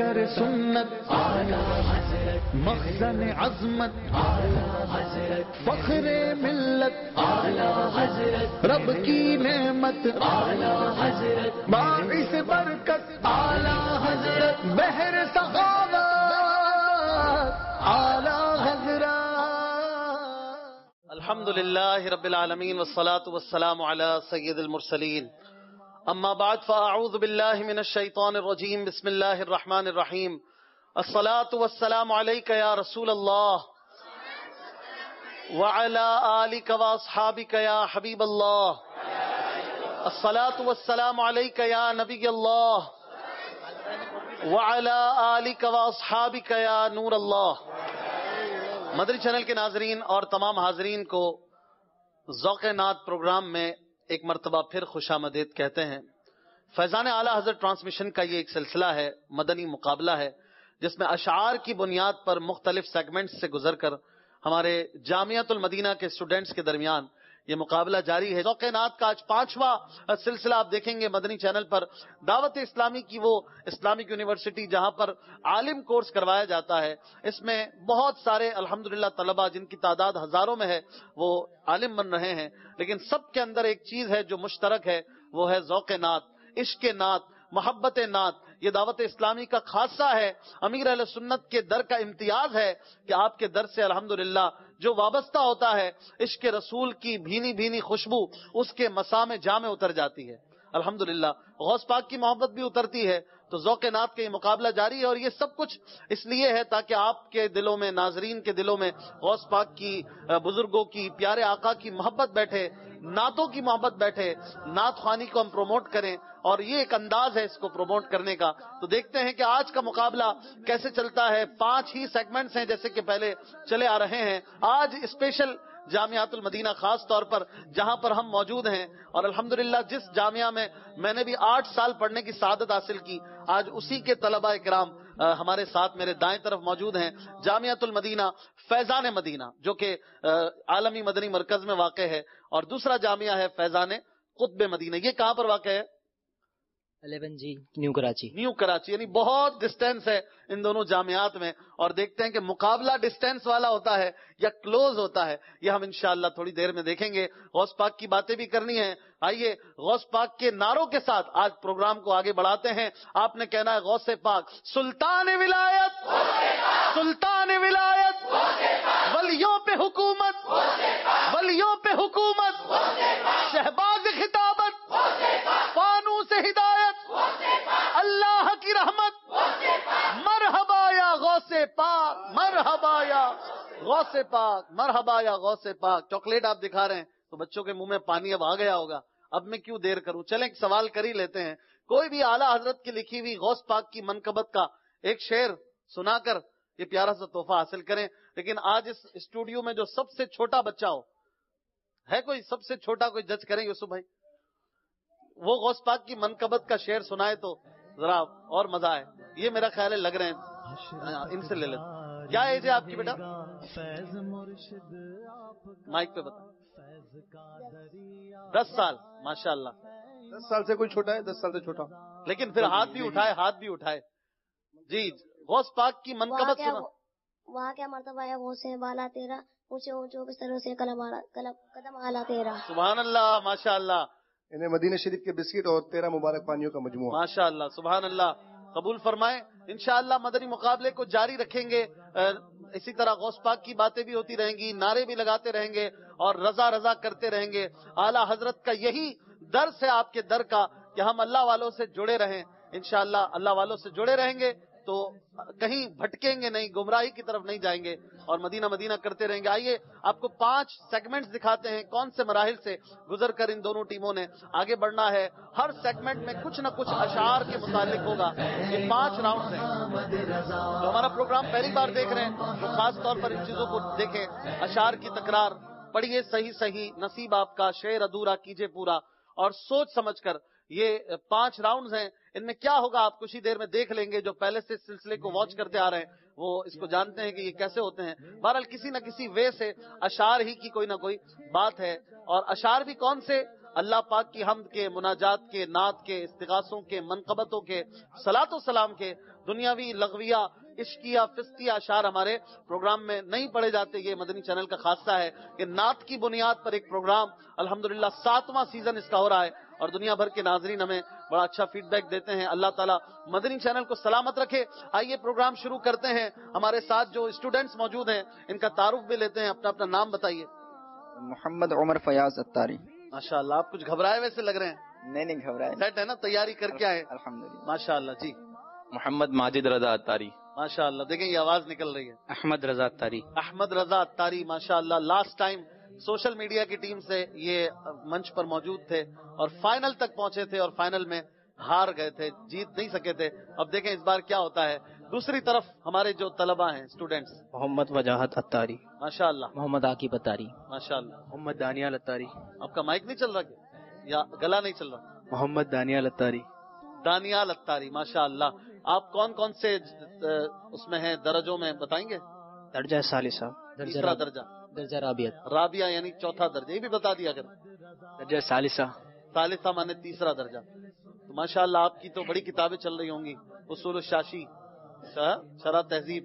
پیکر سنت مخزن عظمت فخر ملت رب کی نعمت باعث برکت اعلی حضرت بحر سخاوت اعلی حضرت. الحمد للہ رب العالمین والصلاة والسلام علی سید المرسلین. اما بعد فاعوذ باللہ من الشیطان الرجیم. بسم اللہ الرحمن الرحیم. الصلاة والسلام علیک یا رسول اللہ وعلی آلک واصحابک یا حبیب اللہ. الصلاة والسلام علیک یا نبی اللہ وعلی آلک واصحابک یا نور اللہ. مدری چینل کے ناظرین اور تمام حاضرین کو ذوق نعت پروگرام میں ایک مرتبہ پھر خوش آمدید کہتے ہیں. فیضان اعلیٰ حضرت ٹرانسمیشن کا یہ ایک سلسلہ ہے، مدنی مقابلہ ہے، جس میں اشعار کی بنیاد پر مختلف سیگمنٹس سے گزر کر ہمارے جامعۃ المدینہ کے اسٹوڈنٹس کے درمیان یہ مقابلہ جاری ہے. ذوق نعت کا آج 5واں سلسلہ آپ دیکھیں گے مدنی چینل پر. دعوت اسلامی کی وہ اسلامک یونیورسٹی جہاں پر عالم کورس کروایا جاتا ہے، اس میں بہت سارے الحمدللہ طلبہ جن کی تعداد ہزاروں میں ہے وہ عالم بن رہے ہیں، لیکن سب کے اندر ایک چیز ہے جو مشترک ہے، وہ ہے ذوق نعت، عشق نعت، محبت نعت. یہ دعوت اسلامی کا خاصہ ہے، امیر اہل سنت کے در کا امتیاز ہے کہ آپ کے در سے الحمدللہ جو وابستہ ہوتا ہے عشق رسول کی بھینی بھینی خوشبو اس کے مسام جاں میں اتر جاتی ہے. الحمدللہ غوث پاک کی محبت بھی اترتی ہے. تو ذوق نعت کا یہ مقابلہ جاری ہے، اور یہ سب کچھ اس لیے ہے تاکہ آپ کے دلوں میں، ناظرین کے دلوں میں غوث پاک کی، بزرگوں کی، پیارے آقا کی محبت بیٹھے، نعتوں کی محبت بیٹھے، نعت خوانی کو ہم پروموٹ کریں، اور یہ ایک انداز ہے اس کو پروموٹ کرنے کا. تو دیکھتے ہیں کہ آج کا مقابلہ کیسے چلتا ہے. 5 ہی سیگمنٹس ہیں جیسے کہ پہلے چلے آ رہے ہیں. آج اسپیشل جامعۃ المدینہ خاص طور پر جہاں پر ہم موجود ہیں، اور الحمدللہ جس جامعہ میں نے بھی 8 سال پڑھنے کی سعادت حاصل کی، آج اسی کے طلباء کرام ہمارے ساتھ میرے دائیں طرف موجود ہیں. جامعۃ المدینہ فیضان مدینہ جو کہ عالمی مدنی مرکز میں واقع ہے، اور دوسرا جامعہ ہے فیضان قطب مدینہ. یہ کہاں پر واقع ہے؟ 11 G new Karachi. New Karachi, یعنی بہت ڈسٹینس ہے ان دونوں جامعات میں. اور دیکھتے ہیں کہ مقابلہ ڈسٹینس والا ہوتا ہے یا کلوز ہوتا ہے، یہ ہم انشاءاللہ تھوڑی دیر میں دیکھیں گے. غوث پاک کی باتیں بھی کرنی ہیں. آئیے غوث پاک کے نعروں کے ساتھ آج پروگرام کو آگے بڑھاتے ہیں. آپ نے کہنا ہے غوث پاک سلطان ولایت، سلطان ولایت، ولیوں پہ حکومت، ولیوں پہ حکومت، شہباز خطابت، فانوس ہدایت، اللہ کی رحمت. مرحبا یا غوث پاک، مرحبا یا غوث پاک، مرحبا یا غوث پاک. چاکلیٹ آپ دکھا رہے ہیں تو بچوں کے منہ میں پانی اب آ گیا ہوگا. اب میں کیوں دیر کروں، چلیں ایک سوال کر ہی لیتے ہیں. کوئی بھی اعلیٰ حضرت کی لکھی ہوئی غوث پاک کی منقبت کا ایک شعر سنا کر یہ پیارا سا تحفہ حاصل کریں. لیکن آج اس اسٹوڈیو میں جو سب سے چھوٹا بچہ ہو ہے، کوئی سب سے چھوٹا کوئی جج کریں یوسف بھائی، وہ غوث پاک کی منقبت کا شعر سنائے تو ذرا اور مزہ آئے. یہ میرا خیال ہے لگ رہے ہیں ان سے لے لیتے. کیا ایج ہے آپ کی بیٹا؟ مائک پہ بتا. 10 سال. ماشاءاللہ 10 سال سے کوئی چھوٹا ہے؟ 10 سال سے چھوٹا، لیکن پھر ہاتھ بھی اٹھائے، ہاتھ بھی اٹھائے. جی غوث پاک کی منقبت سنا. وہاں کیا مرتبہ ہے وہ سے بالا تیرا، اونچے اونچوں کے سروں سے قدم اعلیٰ تیرا. سبحان اللہ، ماشاء اللہ. انہیں مدینہ شریف کے بسکٹ اور 13 مبارک پانیوں کا مجموعہ. ماشاء اللہ، سبحان اللہ. قبول فرمائیں. انشاءاللہ مدنی مقابلے کو جاری رکھیں گے. اسی طرح غوث پاک کی باتیں بھی ہوتی رہیں گی، نعرے بھی لگاتے رہیں گے، اور رضا رضا کرتے رہیں گے. اعلیٰ حضرت کا یہی درس ہے آپ کے در کا کہ ہم اللہ والوں سے جڑے رہیں. انشاءاللہ اللہ والوں سے جڑے رہیں گے تو کہیں بھٹکیں گے نہیں، گمراہی کی طرف نہیں جائیں گے، اور مدینہ مدینہ کرتے رہیں گے. آئیے آپ کو 5 سیگمنٹس دکھاتے ہیں کون سے مراحل سے گزر کر ان دونوں ٹیموں نے آگے بڑھنا ہے. ہر سیگمنٹ میں کچھ نہ کچھ اشعار کے متعلق ہوگا. یہ 5 راؤنڈ ہیں. تو ہمارا پروگرام پہلی بار دیکھ رہے ہیں تو خاص طور پر ان چیزوں کو دیکھیں. اشعار کی تکرار پڑھیے، صحیح صحیح نصیب آپ کا، شعر ادھورا کیجئے پورا، اور سوچ سمجھ کر. یہ 5 راؤنڈز ہیں. ان میں کیا ہوگا آپ کچھ ہی دیر میں دیکھ لیں گے. جو پہلے سے سلسلے کو واچ کرتے آ رہے ہیں وہ اس کو جانتے ہیں کہ یہ کیسے ہوتے ہیں. بہرحال کسی نہ کسی وے سے اشعار ہی کی کوئی نہ کوئی بات ہے. اور اشعار بھی کون سے؟ اللہ پاک کی حمد کے، مناجات کے، نعت کے، استغاثوں کے، منقبتوں کے، صلاۃ و سلام کے. دنیاوی لغویہ عشقیہ فسقیہ اشعار ہمارے پروگرام میں نہیں پڑھے جاتے. یہ مدنی چینل کا خاصہ ہے کہ نعت کی بنیاد پر ایک پروگرام الحمدللہ 7واں سیزن اس کا ہو رہا ہے اور دنیا بھر کے ناظرین ہمیں بڑا اچھا فیڈ بیک دیتے ہیں. اللہ تعالیٰ مدنی چینل کو سلامت رکھے. آئیے پروگرام شروع کرتے ہیں. ہمارے ساتھ جو اسٹوڈنٹس موجود ہیں ان کا تعارف بھی لیتے ہیں. اپنا اپنا نام بتائیے. محمد عمر فیاض اتاری. ماشاءاللہ آپ کچھ گھبرائے ویسے لگ رہے ہیں. نہیں گھبرائے. سیٹ ہے نا, تیاری کر کے آئے. الحمدللہ. ماشاءاللہ. جی محمد ماجد رضا اتاری. ماشاءاللہ, دیکھیں یہ آواز نکل رہی ہے. احمد رضا اتاری. احمد رضا اتاری ماشاءاللہ. لاسٹ ٹائم سوشل میڈیا کی ٹیم سے یہ منچ پر موجود تھے اور فائنل تک پہنچے تھے اور فائنل میں ہار گئے تھے, جیت نہیں سکے تھے. اب دیکھیں اس بار کیا ہوتا ہے. دوسری طرف ہمارے جو طلبہ ہیں اسٹوڈینٹس, محمد وجاہت اتاری. ماشاءاللہ. محمد عاقب اتاری. ماشاءاللہ. محمد دانیال اتاری. آپ کا مائک نہیں چل رہا کیا یا گلا نہیں چل رہا؟ محمد دانیال اتاری. دانیال اتاری ماشاءاللہ. آپ کون کون سے اس میں ہیں درجوں میں بتائیں گے؟ درجہ ثالثہ. تیسرا درجہ. درجہ رابعہ. رابعہ یعنی چوتھا درجہ, یہ بھی بتا دیا اگر. درجہ ثالثہ. ثالثہ مانے تیسرا درجہ. تو ماشاءاللہ آپ کی تو بڑی کتابیں چل رہی ہوں گی. اصول الشاشی, شرح تہذیب,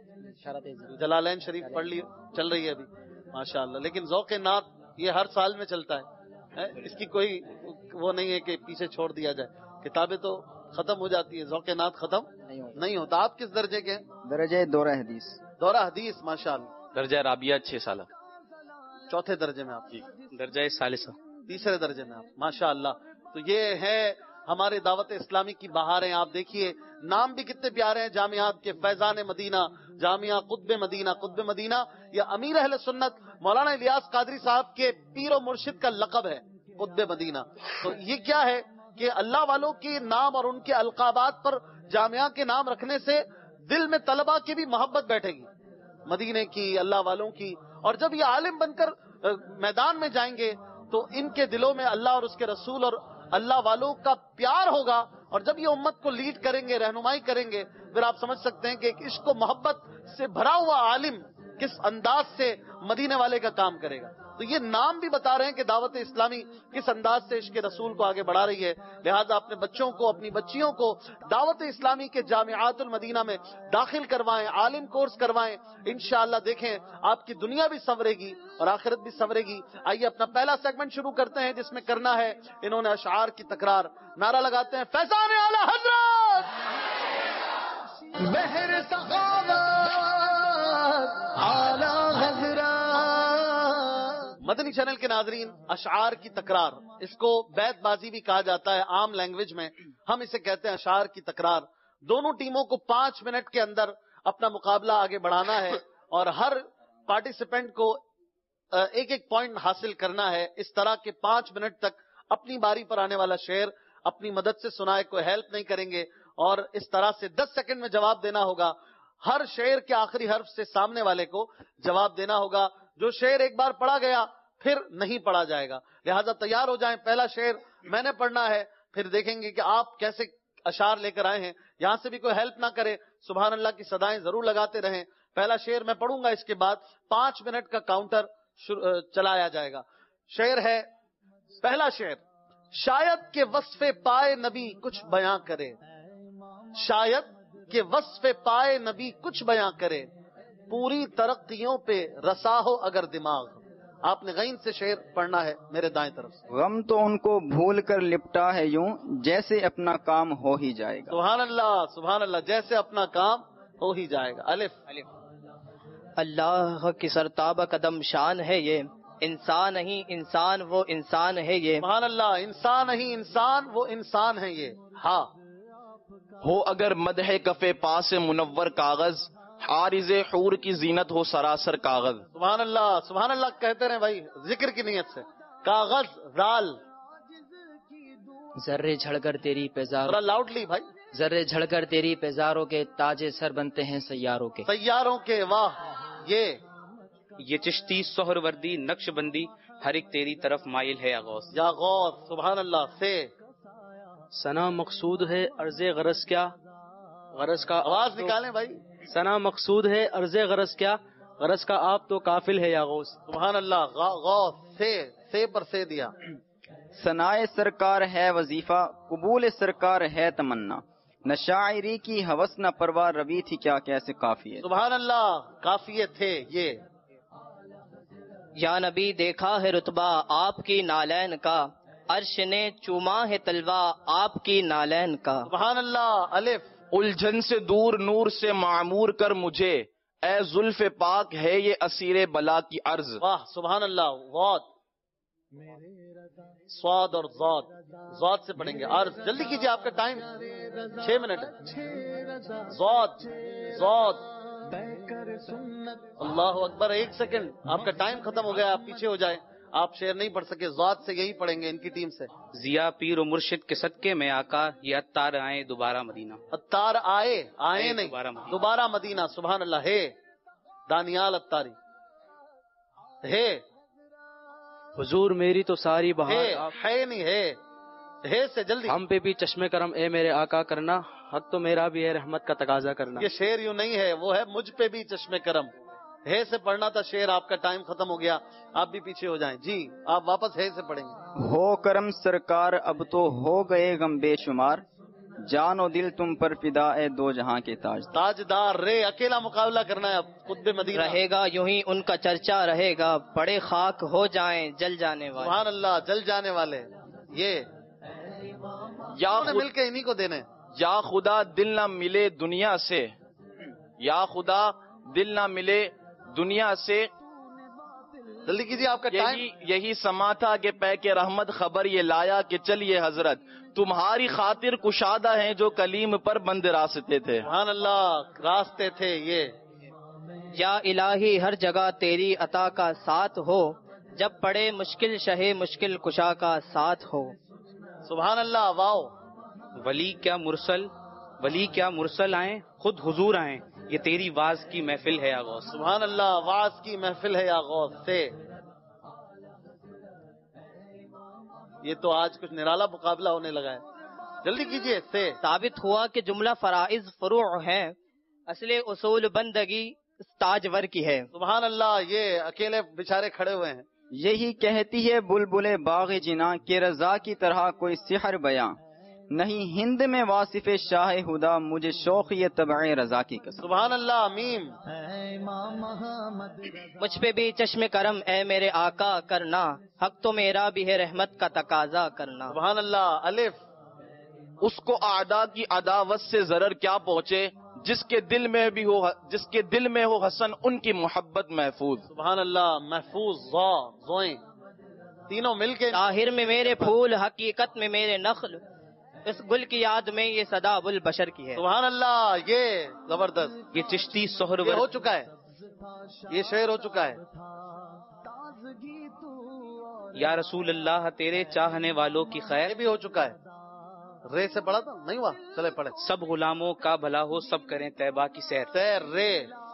جلالین شریف پڑھ لی چل رہی ہے ابھی ماشاءاللہ. لیکن ذوق نعت یہ ہر سال میں چلتا ہے, اس کی کوئی وہ نہیں ہے کہ پیچھے چھوڑ دیا جائے. کتابیں تو ختم ہو جاتی ہے, ذوق نعت ختم نہیں ہوتا. آپ کس درجے کے ہیں؟ درجہ دورہ حدیث. دورہ حدیث ماشاءاللہ. درجہ رابعہ 6 سالہ. چوتھے درجے میں آپ. درجہ ثالثہ. تیسرے درجے میں آپ ماشاءاللہ. تو یہ ہے ہمارے دعوت اسلامی کی بہاریں. آپ دیکھیے نام بھی کتنے پیارے ہیں جامعات کے. فیضان مدینہ, جامعہ قطب مدینہ. قطب مدینہ یہ امیر اہل سنت مولانا الیاس قادری صاحب کے پیر و مرشد کا لقب ہے قطب مدینہ. تو یہ کیا ہے کہ اللہ والوں کے نام اور ان کے القابات پر جامعہ کے نام رکھنے سے دل میں طلبہ کی بھی محبت بیٹھے گی مدینے کی, اللہ والوں کی. اور جب یہ عالم بن کر میدان میں جائیں گے تو ان کے دلوں میں اللہ اور اس کے رسول اور اللہ والوں کا پیار ہوگا. اور جب یہ امت کو لیڈ کریں گے, رہنمائی کریں گے, پھر آپ سمجھ سکتے ہیں کہ ایک عشق و محبت سے بھرا ہوا عالم کس انداز سے مدینے والے کا کام کرے گا. تو یہ نام بھی بتا رہے ہیں کہ دعوت اسلامی کس انداز سے عشق رسول کو آگے بڑھا رہی ہے. لہٰذا اپنے بچوں کو, اپنی بچیوں کو دعوت اسلامی کے جامعات المدینہ میں داخل کروائیں, عالم کورس کروائیں. انشاءاللہ دیکھیں آپ کی دنیا بھی سنورے گی اور آخرت بھی سنورے گی. آئیے اپنا پہلا سیگمنٹ شروع کرتے ہیں جس میں کرنا ہے انہوں نے اشعار کی تکرار. نعرہ لگاتے ہیں فیضان اعلی حضرت, بحر سخاوت اعلی حضرت. مدنی چینل کے ناظرین, اشعار کی تکرار, اس کو بیت بازی بھی کہا جاتا ہے عام لینگویج میں. ہم اسے کہتے ہیں اشعار کی تکرار. دونوں ٹیموں کو 5 منٹ کے اندر اپنا مقابلہ آگے بڑھانا ہے اور ہر پارٹیسپینٹ کو ایک ایک پوائنٹ حاصل کرنا ہے. اس طرح کے 5 منٹ تک اپنی باری پر آنے والا شعر اپنی مدد سے سنائے, کوئی ہیلپ نہیں کریں گے. اور اس طرح سے 10 سیکنڈ میں جواب دینا ہوگا. ہر شعر کے آخری حرف سے سامنے والے کو جواب دینا ہوگا. جو شعر ایک بار پڑھا گیا پھر نہیں پڑھا جائے گا. لہذا تیار ہو جائیں. پہلا شعر میں نے پڑھنا ہے, پھر دیکھیں گے کہ آپ کیسے اشعار لے کر آئے ہیں. یہاں سے بھی کوئی ہیلپ نہ کرے, سبحان اللہ کی صدائیں ضرور لگاتے رہیں. پہلا شعر میں پڑھوں گا, اس کے بعد 5 منٹ کا کاؤنٹر چلایا جائے گا. شعر ہے, پہلا شعر, شاید کہ وصف پائے نبی کچھ بیاں کرے, شاید کہ وصف پائے نبی کچھ بیاں کرے, پوری ترقیوں پہ رسا ہو اگر دماغ. آپ نے غین سے شعر پڑھنا ہے میرے دائیں طرف سے. غم تو ان کو بھول کر لپٹا ہے یوں جیسے اپنا کام ہو ہی جائے گا. سبحان اللہ, سبحان اللہ, جیسے اپنا کام ہو ہی جائے گا. الف. اللہ کی سرتابہ قدم شان ہے یہ, انسان نہیں انسان وہ انسان ہے یہ. سبحان اللہ, انسان نہیں انسان وہ انسان ہے یہ. ہاں. ہو اگر مدح کفے پاس منور کاغذ, عارض حور کی زینت ہو سراسر کاغذ. سبحان اللہ, سبحان اللہ کہتے رہے بھائی ذکر کی نیت سے. کاغذ, رال. ذرے جھڑ کر تیری پیزار, ذرا لاؤڈلی بھائی. ذرے جھڑ کر تیری پیزاروں کے تاج سر بنتے ہیں سیاروں کے. سیاروں کے, واہ. یہ چشتی سہر وردی نقش بندی ہر ایک تیری طرف مائل ہے غوث. یا غوث, سبحان اللہ. سے ثنا مقصود ہے عرض غرض کیا, غرض کا آواز نکالیں بھائی. ثنا مقصود ہے عرض غرض کیا, غرض کا آپ تو کافل ہے یا غوث. سبحان اللہ. غوث, سے پر سے دیا. ثنائے سرکار ہے وظیفہ, قبول سرکار ہے تمنا, نہ شاعری کی ہوس نہ پرواہ روی تھی کیا کیسے کافی ہے. سبحان اللہ، کافیے تھے یہ. یا نبی دیکھا ہے رتبہ آپ کی نالین کا، عرش نے چوما ہے تلوا آپ کی نالین کا. سبحان اللہ. الف. الجھن سے دور نور سے معمور کر مجھے، اے زلف پاک ہے یہ اسیر بلا کی عرض. واہ سبحان اللہ. واد، سواد اور زاد، زاد سے پڑھیں گے. عرض جلدی کیجیے، آپ کا ٹائم 6 منٹ ہے. زاد، زاد. اللہ اکبر. 1 سیکنڈ، آپ کا ٹائم ختم ہو گیا، آپ پیچھے ہو جائیں. آپ شعر نہیں پڑھ سکے. زاد سے یہی پڑھیں گے ان کی ٹیم سے. ضیا پیر و مرشد کے صدقے میں آقا، یہ اتار آئے دوبارہ مدینہ. اتار آئے، آئے نہیں، دوبارہ مدینہ. دوبارہ مدینہ. سبحان اللہ. ہے دانیال اتاری. ہے حضور میری تو ساری بہار ہے نہیں ہے سے جلدی. ہم پہ بھی چشمے کرم اے میرے آقا کرنا، حق تو میرا بھی ہے رحمت کا تقاضا کرنا. یہ شعر یوں نہیں ہے، وہ ہے مجھ پہ بھی چشمے کرم. ہے سے پڑھنا تھا شعر. آپ کا ٹائم ختم ہو گیا، آپ بھی پیچھے ہو جائیں. جی آپ واپس ہے سے پڑھیں گے. ہو کرم سرکار اب تو ہو گئے غم بے شمار، جان و دل تم پر فدا اے دو جہاں کے تاج. تاجدار. رے اکیلا مقابلہ کرنا ہے اب. قطب مدینہ رہے گا یوں ہی ان کا چرچا رہے گا، پڑے خاک ہو جائیں جل جانے والے. سبحان اللہ. جل جانے والے. یہ یا مل کے انہی کو دینے. یا خدا دل نہ ملے دنیا سے، یا خدا دل نہ ملے دنیا سے. جلدی کیجیے، آپ کا ٹائم. یہی سما تھا کہ پے کے رحمت خبر یہ لایا کہ چلیے حضرت، تمہاری خاطر کشادہ ہیں جو کلیم پر بند راستے تھے. سبحان اللہ. راستے تھے یہ. یا الہی ہر جگہ تیری عطا کا ساتھ ہو، جب پڑے مشکل شہ مشکل کشا کا ساتھ ہو. سبحان اللہ. واو. ولی کیا مرسل آئیں، خود حضور آئیں، یہ تیری واز کی محفل ہے آغوث. سبحان اللہ. واز کی محفل ہے یا غوث سے. یہ تو آج کچھ نرالا مقابلہ ہونے لگا ہے. جلدی کیجیے. سے ثابت ہوا کہ جملہ فرائض فروع ہیں، اصل اصول بندگی تاجور کی ہے. سبحان اللہ. یہ اکیلے بیچارے کھڑے ہوئے ہیں. یہی کہتی ہے بلبل باغ جنا کہ رضا کی طرح کوئی سحر بیاں، نہیں ہند میں واصف شاہ خدا مجھے شوق یہ طبع رضا کی قسم. سبحان اللہ. میم. مجھ پہ بھی چشم کرم اے میرے آقا کرنا، حق تو میرا بھی ہے رحمت کا تقاضا کرنا. سبحان اللہ. الف. اس کو اعداء کی عداوت سے ضرر کیا پہنچے، جس کے دل میں ہو حسن ان کی محبت محفوظ. سبحان اللہ. محفوظ. زوئیں تینوں مل کے. ظاہر میں میرے پھول، حقیقت میں میرے نخل، اس گل کی یاد میں یہ صدا البشر کی ہے. سبحان اللہ. یہ زبردست. یہ چشتی سہر یہ ہو چکا ہے، یہ شعر ہو چکا ہے. یا رسول اللہ تیرے چاہنے والوں کی خیر، یہ بھی ہو چکا ہے. رے سے پڑھا تھا نہیں ہوا. چلے پڑھے. سب غلاموں کا بھلا ہو، سب کریں طیبہ کی سیر. سیر. رے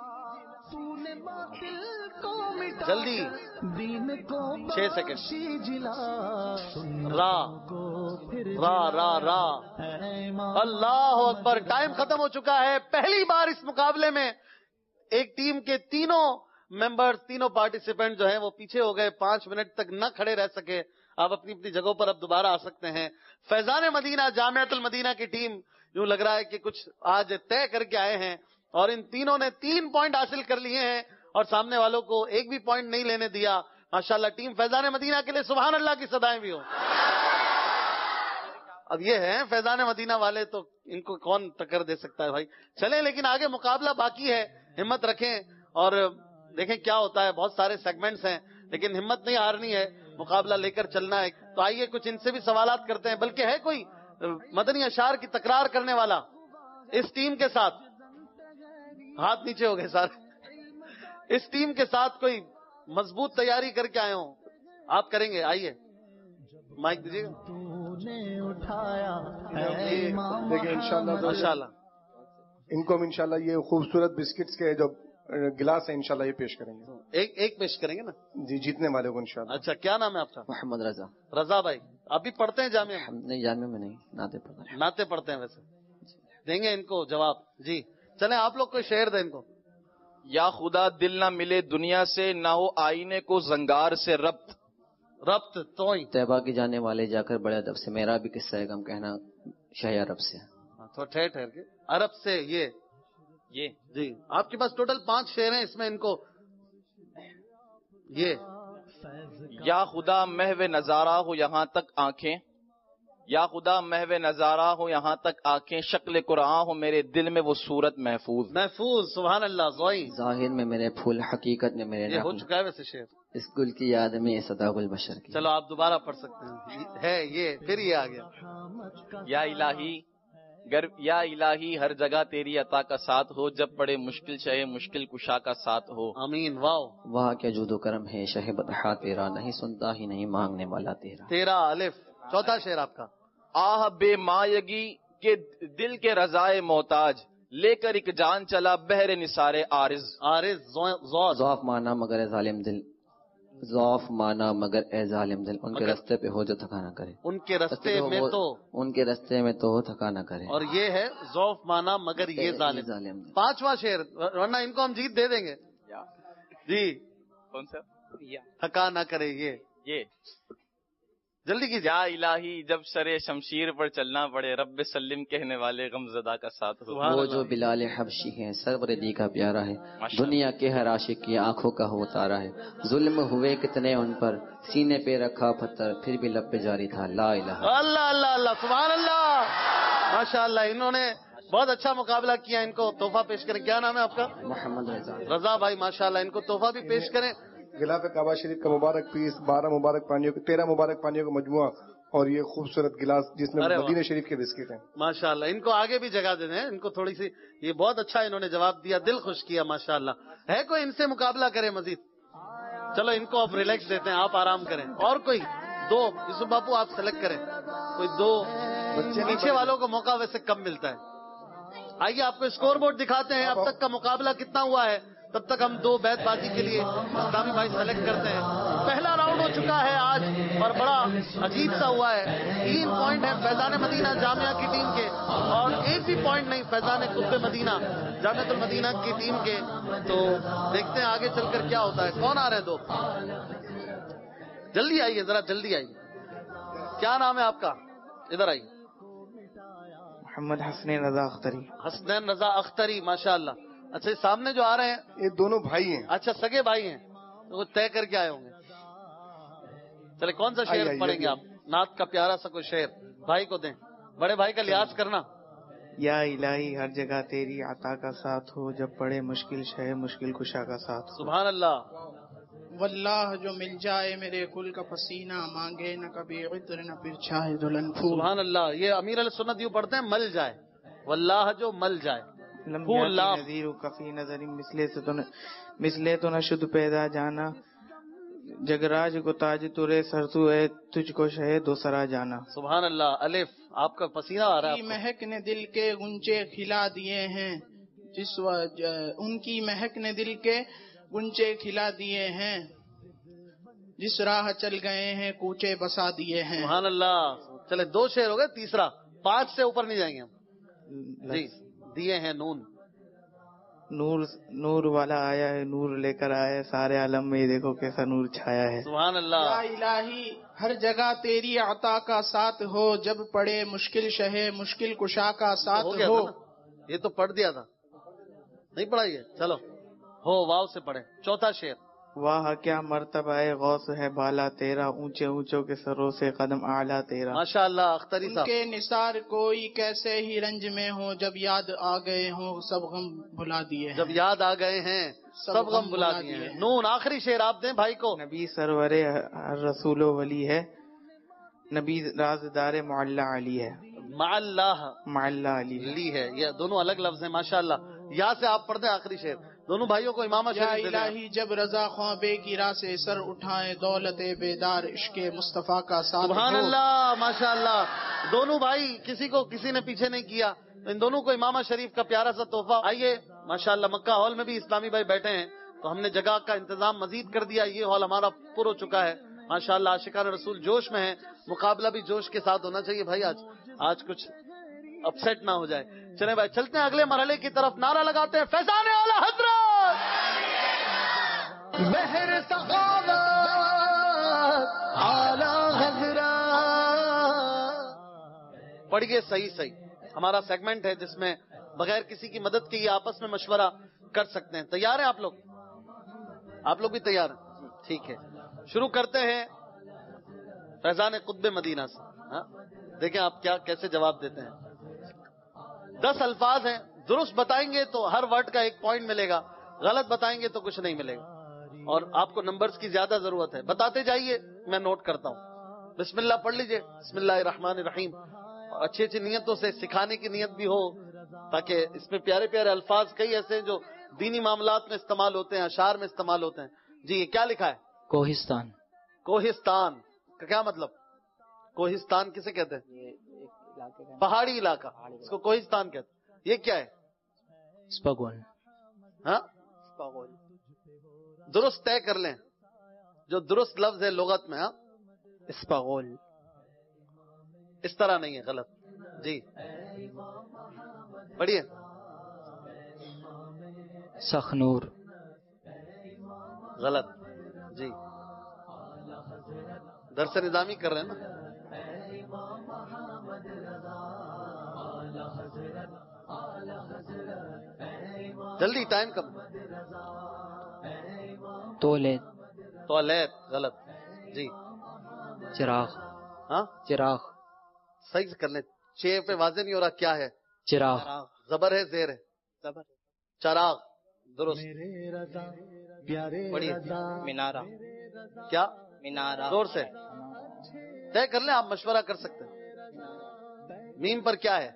جلدی. 6 سیکنڈ. را را را را. اللہ اکبر. ٹائم ختم ہو چکا ہے. پہلی بار اس مقابلے میں ایک ٹیم کے تینوں ممبر، تینوں پارٹیسپینٹ جو ہیں وہ پیچھے ہو گئے. 5 منٹ تک نہ کھڑے رہ سکے. آپ اپنی اپنی جگہوں پر اب دوبارہ آ سکتے ہیں. فیضان مدینہ جامعۃ المدینہ کی ٹیم یوں لگ رہا ہے کہ کچھ آج طے کر کے آئے ہیں، اور ان تینوں نے 3 پوائنٹ حاصل کر لیے ہیں اور سامنے والوں کو ایک بھی پوائنٹ نہیں لینے دیا. ماشاءاللہ ٹیم فیضان مدینہ کے لیے سبحان اللہ کی صدائیں بھی ہوں. اب یہ ہیں فیضان مدینہ والے، تو ان کو کون ٹکر دے سکتا ہے بھائی. چلیں لیکن آگے مقابلہ باقی ہے. ہمت رکھیں اور دیکھیں کیا ہوتا ہے. بہت سارے سیگمنٹس ہیں لیکن ہمت نہیں ہارنی ہے، مقابلہ لے کر چلنا ہے. تو آئیے کچھ ان سے بھی سوالات کرتے ہیں. بلکہ ہے کوئی مدنی اشعار کی تکرار کرنے والا اس ٹیم کے ساتھ؟ ہاتھ نیچے ہو گئے سارے. اس ٹیم کے ساتھ کوئی مضبوط تیاری کر کے آئے ہوں؟ آپ کریں گے. آئیے مائک دیجیے گا. دیکھیں انشاءاللہ ماشاءاللہ ان کو ہم انشاءاللہ یہ خوبصورت بسکٹس کے جو گلاس ہیں انشاءاللہ یہ پیش کریں گے. ایک پیش کریں گے نا جی جیتنے والے کو انشاءاللہ. اچھا کیا نام ہے آپ کا؟ محمد رضا. رضا بھائی آپ بھی پڑھتے ہیں جامعہ؟ نہیں جامعہ میں نہیں، ناطے پڑھتا. ناطے پڑھتے ہیں. ویسے دیں گے ان کو جواب. جی چلیں آپ لوگ کوئی شعر دیں ان کو. یا خدا دل نہ ملے دنیا سے، نہ ہو آئینے کو زنگار سے ربط. توئیں طیبہ کے جانے والے جا کر بڑے ادب سے، میرا بھی قصہ ہے غم کہنا شہ عرب سے. تو ٹھہر کے عرب سے یہ جی آپ کے پاس ٹوٹل 5 شعر ہیں، اس میں ان کو یہ یا خدا محو نظارہ ہو یہاں تک آنکھیں، یا خدا محو نظارہ ہو یہاں تک آنکھیں، شکل قرآن ہو میرے دل میں وہ صورت محفوظ سبحان اللہ. زوئی ظاہر میں میرے پھول، حقیقت میں میرے یہ ہو نغمے، چکا ہے ویسے شعر. اس گل کی یاد میں صدا گل بشر کی. چلو آپ دوبارہ پڑھ سکتے ہیں. ہے یہ پھر یہ آ گیا. یا الہی ہر جگہ تیری عطا کا ساتھ ہو، جب پڑے مشکل شے مشکل کشا کا ساتھ ہو. آمین. واو واہ کیا جود و کرم ہے شہ بطحا تیرا، نہیں سنتا ہی نہیں مانگنے والا تیرا. تیرا الف. چوتھا شعر آپ کا. آہ بے مایگی کے دل کے رضائے محتاج، لے کر ایک جان چلا بحر نثار عارض. ضعف مانا مگر اے ظالم دل، ضعف مانا مگر اے ظالم دل، ان کے رستے پہ ہو جو تھکا نہ کرے. ان کے رستے میں تو ان کے رستے میں تو ہو تھکا نہ کرے. اور یہ ہے ضعف مانا مگر یہ ظالم دل. 5واں شعر، ورنہ ان کو ہم جیت دے دیں گے. جی کون سا؟ تھکا نہ کرے. یہ جلدی کیجیے. یا الہی جب سرے شمشیر پر چلنا پڑے، رب سلم کہنے والے غم زدہ کا ساتھ ہو. وہ جو بلال حبشی ہے سرور دی کا پیارا ہے، دنیا کے ہر عاشق کی آنکھوں کا ہو تارا ہے. ظلم ہوئے کتنے ان پر، سینے پہ رکھا پتھر پھر بھی لب پہ جاری تھا لا الہ. اللہ اللہ اللہ سبحان اللہ. ماشاء اللہ انہوں نے بہت اچھا مقابلہ کیا. ان کو تحفہ پیش کریں. کیا نام ہے آپ کا؟ محمد رضا بھائی. ماشاء اللہ ان کو تحفہ بھی پیش کریں. غلاف کعبہ شریف کا مبارک پیس، 12 مبارک پانیوں 13 مبارک پانیوں کا مجموعہ، اور یہ خوبصورت گلاس جس میں مدینہ شریف کے بسکٹ ہیں. ماشاء اللہ ان کو آگے بھی جگہ دے دیں. ان کو تھوڑی سی یہ بہت اچھا انہوں نے جواب دیا، دل خوش کیا. ماشاء اللہ. ہے کوئی ان سے مقابلہ کرے مزید؟ چلو ان کو اب ریلیکس دیتے ہیں، آپ آرام کریں. اور کوئی 2 یوسف باپو آپ سلیکٹ کریں. کوئی 2 پیچھے والوں کو موقع ویسے کم ملتا ہے. آئیے آپ کو اسکور بورڈ دکھاتے ہیں اب تک کا مقابلہ کتنا ہوا ہے. تب تک ہم 2 بیت بازی کے لیے اسلامی بھائی سلیکٹ کرتے ہیں. پہلا راؤنڈ ہو چکا ہے آج اور بڑا عجیب سا ہوا ہے. 3 پوائنٹ ہیں فیضان مدینہ جامعہ کی ٹیم کے، اور ایک بھی پوائنٹ نہیں فیضان قطب مدینہ جامعۃ المدینہ کی ٹیم کے. تو دیکھتے ہیں آگے چل کر کیا ہوتا ہے. کون آ رہے ہیں 2؟ جلدی آئیے، ذرا جلدی آئیے. کیا نام ہے آپ کا؟ ادھر آئیے. محمد حسنین رضا اختری. حسنین رضا اختری. ماشاء اللہ. اچھا یہ سامنے جو آ رہے ہیں یہ دونوں بھائی ہیں. اچھا سگے بھائی ہیں. وہ طے کر کے آئے ہوں گے. چلے کون سا شعر پڑھیں گے آپ؟ نعت کا پیارا سا کوئی شعر بھائی کو دیں. بڑے بھائی کا لحاظ کرنا. یا الہی ہر جگہ تیری عطا کا ساتھ ہو، جب پڑے مشکل شے مشکل کشا کا ساتھ ہو. سبحان اللہ. واللہ جو مل جائے میرے کل کا پسینہ، مانگے نہ کبھی عطر نہ پھر چاہے دلہن پھول. سبحان اللہ. یہ امیر علیہ سنت یوں پڑھتے ہیں، مل جائے. واللہ جو مل جائے. نظیر کفی نظر مسلے تو نہ شد پیدا جانا، جگراج کو تاج ترے سرسو ہے، تجھ کو شہد دو سرا جانا. سبحان اللہ. الف آپ کا پسینہ آ رہا ہے. مہک نے دل کے گنچے کھلا دیے ہیں، ان کی مہک نے دل کے گنچے کھلا دیے ہیں، جس راہ چل گئے ہیں کوچے بسا دیے ہیں. سبحان اللہ. چلے 2 شعر ہو گئے، تیسرا 5 سے اوپر نہیں جائیں گے ہم. جی دیے ہیں نون. نور والا آیا ہے، نور لے کر آیا ہے، سارے عالم میں دیکھو کیسا نور چھایا ہے. سبحان اللہ. یا الہی ہر جگہ تیری عطا کا ساتھ ہو، جب پڑے مشکل شہے مشکل کشا کا ساتھ ہو. یہ تو پڑھ دیا تھا، نہیں پڑھائیے. چلو ہو واو سے پڑھے. چوتھا شعر. واہ کیا مرتبہ غوث ہے بالا تیرا، اونچے اونچوں کے سروں سے قدم اعلیٰ تیرا. ماشاء اللہ. اختری ان صاحب. کے نثار کوئی کیسے ہی رنج میں ہو، جب یاد آ گئے ہوں سب غم بھلا دیے ہیں. جب یاد آ گئے ہیں سب غم بھلا دیے ہیں. نون. آخری شعر آپ دیں بھائی کو. نبی سرور رسول و ولی ہے، نبی رازدار معلّہ علی ہے. معلّہ علی ہے. یہ دونوں الگ لفظ ہیں. ماشاء اللہ. یہاں سے آپ پڑھتے ہیں آخری شعر. دونوں بھائیوں کو امامہ یا شریف. الہی جب رضا خوابے کی راہ سے سر اٹھائے، دولت بیدار عشق مصطفیٰ کا ساتھ. سبحان اللہ. ماشاء اللہ. دونوں بھائی کسی نے پیچھے نہیں کیا. ان دونوں کو امامہ شریف کا پیارا سا تحفہ. آئیے. ماشاء اللہ. مکہ ہال میں بھی اسلامی بھائی بیٹھے ہیں تو ہم نے جگہ کا انتظام مزید کر دیا. یہ ہال ہمارا پر ہو چکا ہے. ماشاء اللہ. عاشقان رسول جوش میں ہے. مقابلہ بھی جوش کے ساتھ ہونا چاہیے بھائی. آج کچھ اپسیٹ نہ ہو جائے. چلیں بھائی چلتے ہیں اگلے مرحلے کی طرف. نعرہ لگاتے ہیں فیضان اعلی حضرت بحر سخاوت اعلی حضرت. پڑھیے صحیح. ہمارا سیگمنٹ ہے جس میں بغیر کسی کی مدد کے یہ آپس میں مشورہ کر سکتے ہیں. تیار ہیں آپ لوگ؟ آپ لوگ بھی تیار ہیں؟ ٹھیک ہے, شروع کرتے ہیں فیضان قطب مدینہ سے. ہاں دیکھیں آپ کیا کیسے جواب دیتے ہیں. 10 الفاظ ہیں, درست بتائیں گے تو ہر ورڈ کا 1 پوائنٹ ملے گا, غلط بتائیں گے تو کچھ نہیں ملے گا, اور آپ کو نمبرز کی زیادہ ضرورت ہے. بتاتے جائیے, میں نوٹ کرتا ہوں. بسم اللہ پڑھ لیجئے. بسم اللہ الرحمن الرحیم. اچھی اچھی نیتوں سے, سکھانے کی نیت بھی ہو, تاکہ اس میں پیارے پیارے الفاظ کئی ایسے ہیں جو دینی معاملات میں استعمال ہوتے ہیں, اشعار میں استعمال ہوتے ہیں. جی یہ کیا لکھا ہے؟ کوہستان. کوہستان کا کیا مطلب؟ کوہستان کسے کہتے ہیں؟ پہاڑی علاقہ, اس کو کوہستان کہتے ہیں. یہ کیا ہے؟ اسپاگول. ہاں درست طے کر لیں, جو درست لفظ ہے لغت میں. ہاں اسپاگول. اس طرح نہیں ہے, غلط. جی پڑھیے. سخنور. غلط. جی درس نظامی کر رہے ہیں نا. جلدی, ٹائم کم. تولیت. تولیت. غلط. جی چراغ. ہاں چراغ. صحیح سے کر لیں, چھ پہ واضح نہیں ہو رہا. کیا ہے؟ چراغ. زبر ہے, زیر ہے. چراغ. درست. پڑھیے. مینارہ. کیا؟ مینارہ. زور سے طے کر لیں, آپ مشورہ کر سکتے ہیں. میم پر کیا ہے؟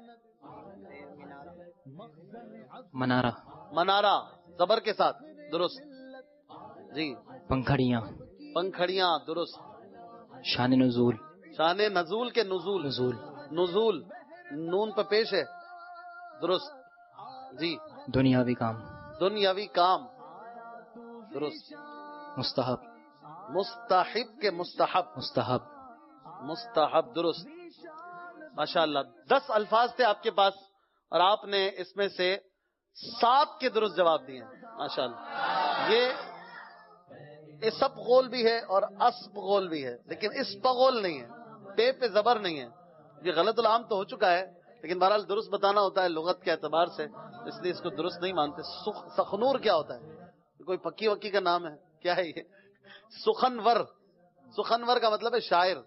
منارہ. منارہ زبر کے ساتھ. درست. جی پنکھڑیاں. پنکھڑیاں. درست. شان نزول. شان نزول کے نزول. نزول. نزول نون پہ پیش ہے. درست. جی دنیاوی کام. دنیاوی کام. درست. مستحب. مستحب کے مستحب. مستحب. مستحب. درست. ماشاءاللہ 10 الفاظ تھے آپ کے پاس, اور آپ نے اس میں سے 7 کے درست جواب دیے. ماشاءاللہ. یہ اسپغول بھی ہے اور اسپغول بھی ہے, لیکن اسپغول نہیں ہے. پے پہ زبر نہیں ہے. یہ غلط العام تو ہو چکا ہے, لیکن بہرحال درست بتانا ہوتا ہے لغت کے اعتبار سے, اس لیے اس کو درست نہیں مانتے. سخنور کیا ہوتا ہے؟ کوئی پکی وکی کا نام ہے کیا ہے یہ؟ سخنور. سخنور کا مطلب ہے شاعر.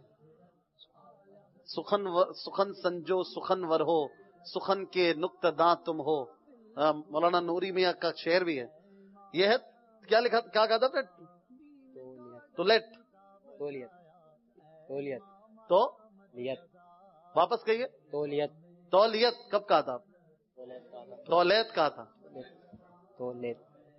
سخن سنجو سخنور ہو, سخن کے نقطہ داں تم ہو. مولانا نوری میاں کا شعر بھی ہے. یہ ہے کیا لکھا, کیا کہا تھا؟ تولیت. تولیت. تولیت. تو لیت. واپس کہیے. تولیت. تولیت کب کہا تھا؟ تولیت کہا تھا. تولیت.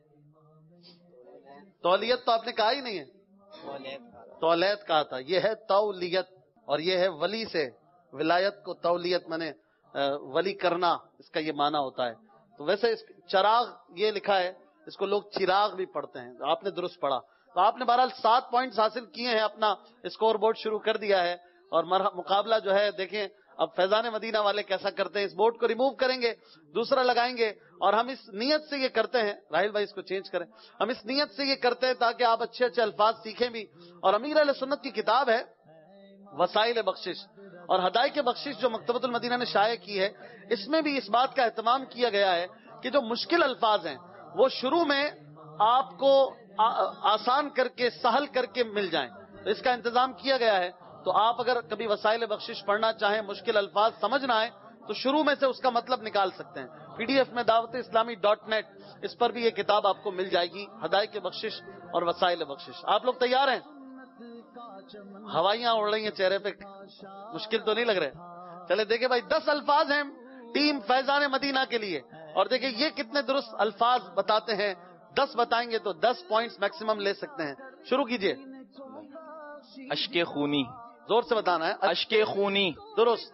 تولیت تو آپ نے کہا ہی نہیں ہے. تولیت کہا تھا. یہ ہے تولیت, اور یہ ہے ولی سے. ولایت کو تولیت مانے ولی کرنا, اس کا یہ معنی ہوتا ہے. تو ویسے چراغ یہ لکھا ہے, اس کو لوگ چراغ بھی پڑھتے ہیں. آپ نے درست پڑھا. تو آپ نے بہرحال 7 پوائنٹس حاصل کیے ہیں, اپنا اسکور بورڈ شروع کر دیا ہے. اور مقابلہ جو ہے دیکھیں اب فیضان مدینہ والے کیسا کرتے ہیں. اس بورڈ کو ریموو کریں گے, دوسرا لگائیں گے, اور ہم اس نیت سے یہ کرتے ہیں. راہیل بھائی اس کو چینج کریں. ہم اس نیت سے یہ کرتے ہیں تاکہ آپ اچھے اچھے الفاظ سیکھیں بھی. اور امیر اہل سنت کی کتاب ہے وسائل بخشش اور ہدایت بخشش, جو مکتبۃ المدینہ نے شائع کی ہے, اس میں بھی اس بات کا اہتمام کیا گیا ہے کہ جو مشکل الفاظ ہیں وہ شروع میں آپ کو آسان کر کے, سہل کر کے مل جائیں. تو اس کا انتظام کیا گیا ہے. تو آپ اگر کبھی وسائل بخشش پڑھنا چاہیں, مشکل الفاظ سمجھ نہ آئے, تو شروع میں سے اس کا مطلب نکال سکتے ہیں. PDF میں dawat-e-islami.net, اس پر بھی یہ کتاب آپ کو مل جائے گی, ہدایت بخشش اور وسائل بخشش. آپ لوگ تیار ہیں؟ ہوائیاں اڑ رہی ہیں چہرے پہ, مشکل تو نہیں لگ رہے. چلے دیکھیں بھائی, 10 الفاظ ہیں ٹیم فیضان مدینہ کے لیے, اور دیکھیں یہ کتنے درست الفاظ بتاتے ہیں. 10 بتائیں گے تو 10 پوائنٹس میکسیمم لے سکتے ہیں. شروع کیجئے. اشک خونی. زور سے بتانا ہے. اشک خونی. درست.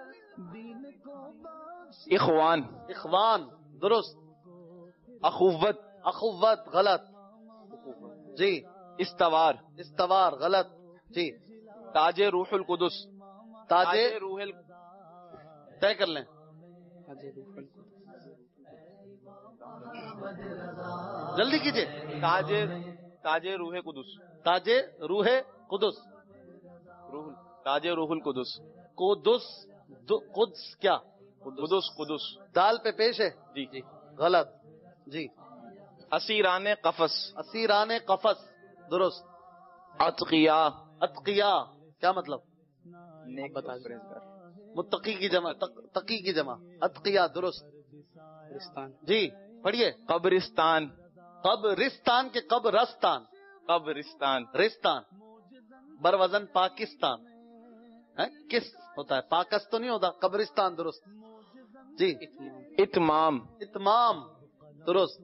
اخوان. اخوان. درست. اخوت. اخوت. غلط. جی استوار. استوار. غلط. جی تاج روح القدس. تاج روح طے کر لیں. جلدی کیجئے. تاج روح قدس. تاج روح قدس. تاج روح القدس. قدس. قدس کیا؟ قدس قدس دال پہ پیش ہے جی جی غلط جی. اسیران قفس اسیران قفس درست. اتقیا اتقیا کیا مطلب؟ نیک پرہیزگار. متقی کی جمع تقی کی جمع اتقیا درست. جی پڑھیے. قبرستان قبرستان کے قبرستان قبرستان رستان بر وزن پاکستان کس ہوتا ہے پاکست تو نہیں ہوتا. قبرستان درست. جی اتمام اتمام درست.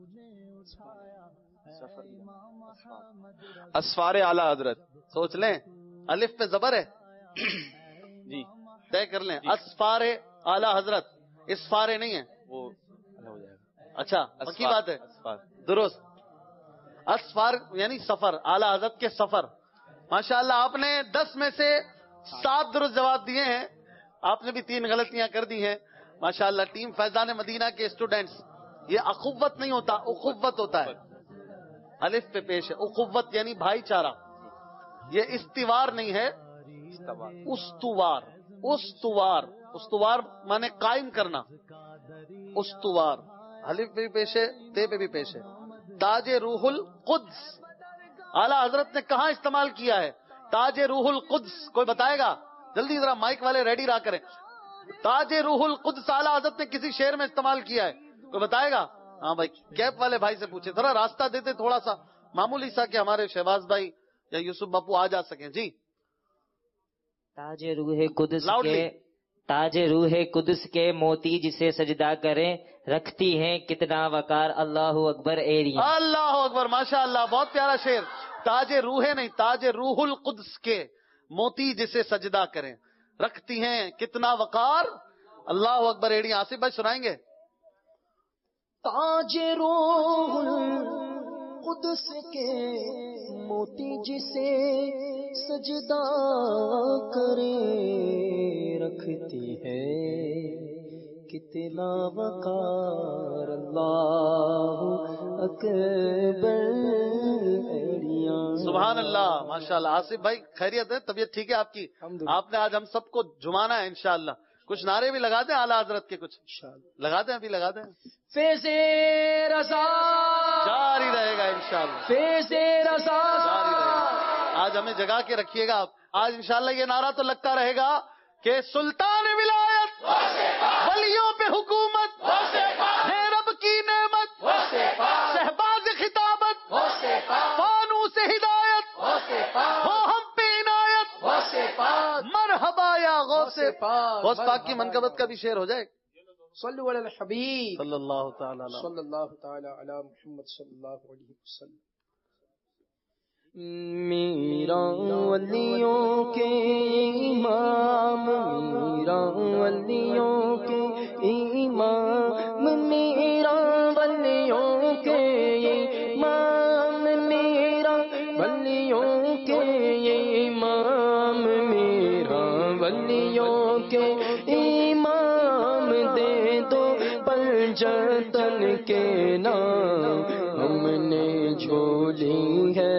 اسفار اعلی حضرت سوچ لیں الف پہ زبر ہے جی طے کر لیں. اسفار اعلی حضرت اسفارے نہیں ہے وہ ہو جائے گا. اچھا پکی بات ہے درست. اسفار یعنی سفر اعلی حضرت کے سفر. ماشاءاللہ آپ نے 10 میں سے 7 درست جواب دیے ہیں. آپ نے بھی 3 غلطیاں کر دی ہیں. ماشاءاللہ ٹیم فیضان مدینہ کے اسٹوڈینٹس. یہ اخوت نہیں ہوتا اخوت ہوتا ہے. الف پہ پیش ہے. اخوت یعنی بھائی چارہ. یہ استوار نہیں ہے استوار. استوار استوار مانے قائم کرنا. استوار الف پہ بھی پیش ہے تے پہ بھی پیش ہے. تاج روح القدس اعلی حضرت نے کہاں استعمال کیا ہے؟ تاج روح القدس کوئی بتائے گا؟ جلدی ذرا مائک والے ریڈی رہا کریں. تاج روح القدس اعلی حضرت نے کسی شعر میں استعمال کیا ہے؟ کوئی بتائے گا؟ ہاں بھائی کیپ والے بھائی سے پوچھے ذرا راستہ دیتے تھوڑا سا معمولی سا کہ ہمارے شہباز بھائی یا یوسف باپو آ جا سکیں. جی تاج روح قدس کے تاج روح قدس کے موتی جسے سجدہ کریں رکھتی ہیں کتنا وقار. اللہ اکبر ایریا. اللہ اکبر ماشاء اللہ بہت پیارا شعر. تاج روح نہیں تاج روح القدس کے موتی جسے سجدہ کریں رکھتی ہیں کتنا وقار. اللہ اکبر ایڑی. آصف بھائی سنائیں گے. تاج روح القدس کے موتی جسے سجدہ کرے رکھتی ہے کتنا وقار. اللہ اکبر. سبحان اللہ ماشاء اللہ. آصف بھائی خیریت ہے؟ طبیعت ٹھیک ہے آپ کی؟ آپ نے آج ہم سب کو جھمانا ہے انشاءاللہ. کچھ نعرے بھی لگا دیں اعلیٰ حضرت کے. کچھ لگا دیں ابھی لگا دیں. فیض رضا جاری رہے گا انشاءاللہ. فیض رضا جاری رہے گا. آج ہمیں جگا کے رکھیے گا آپ. آج انشاءاللہ یہ نعرہ تو لگتا رہے گا کہ سلطان ولایت ولیوں پہ حکومت ہے رب کی نعمت شہباز خطابت فانوس ہدایت ہو ہم پہ عنایت مرحبا یا غوث پاک. غوث پاک کی منقبت کا بھی شعر ہو جائے. صلو علی الحبیب صلی اللہ تعالی علیہ صلی اللہ تعالی علی محمد صلی اللہ علیہ وسلم. میرا ولیوں کے امام میرا ولیوں کے امام میرا ولیوں کے امام میرا ولیوں کے امام میرا ولیوں کے امام دے دو پنجتن کے نام ہم نے جھولی ہے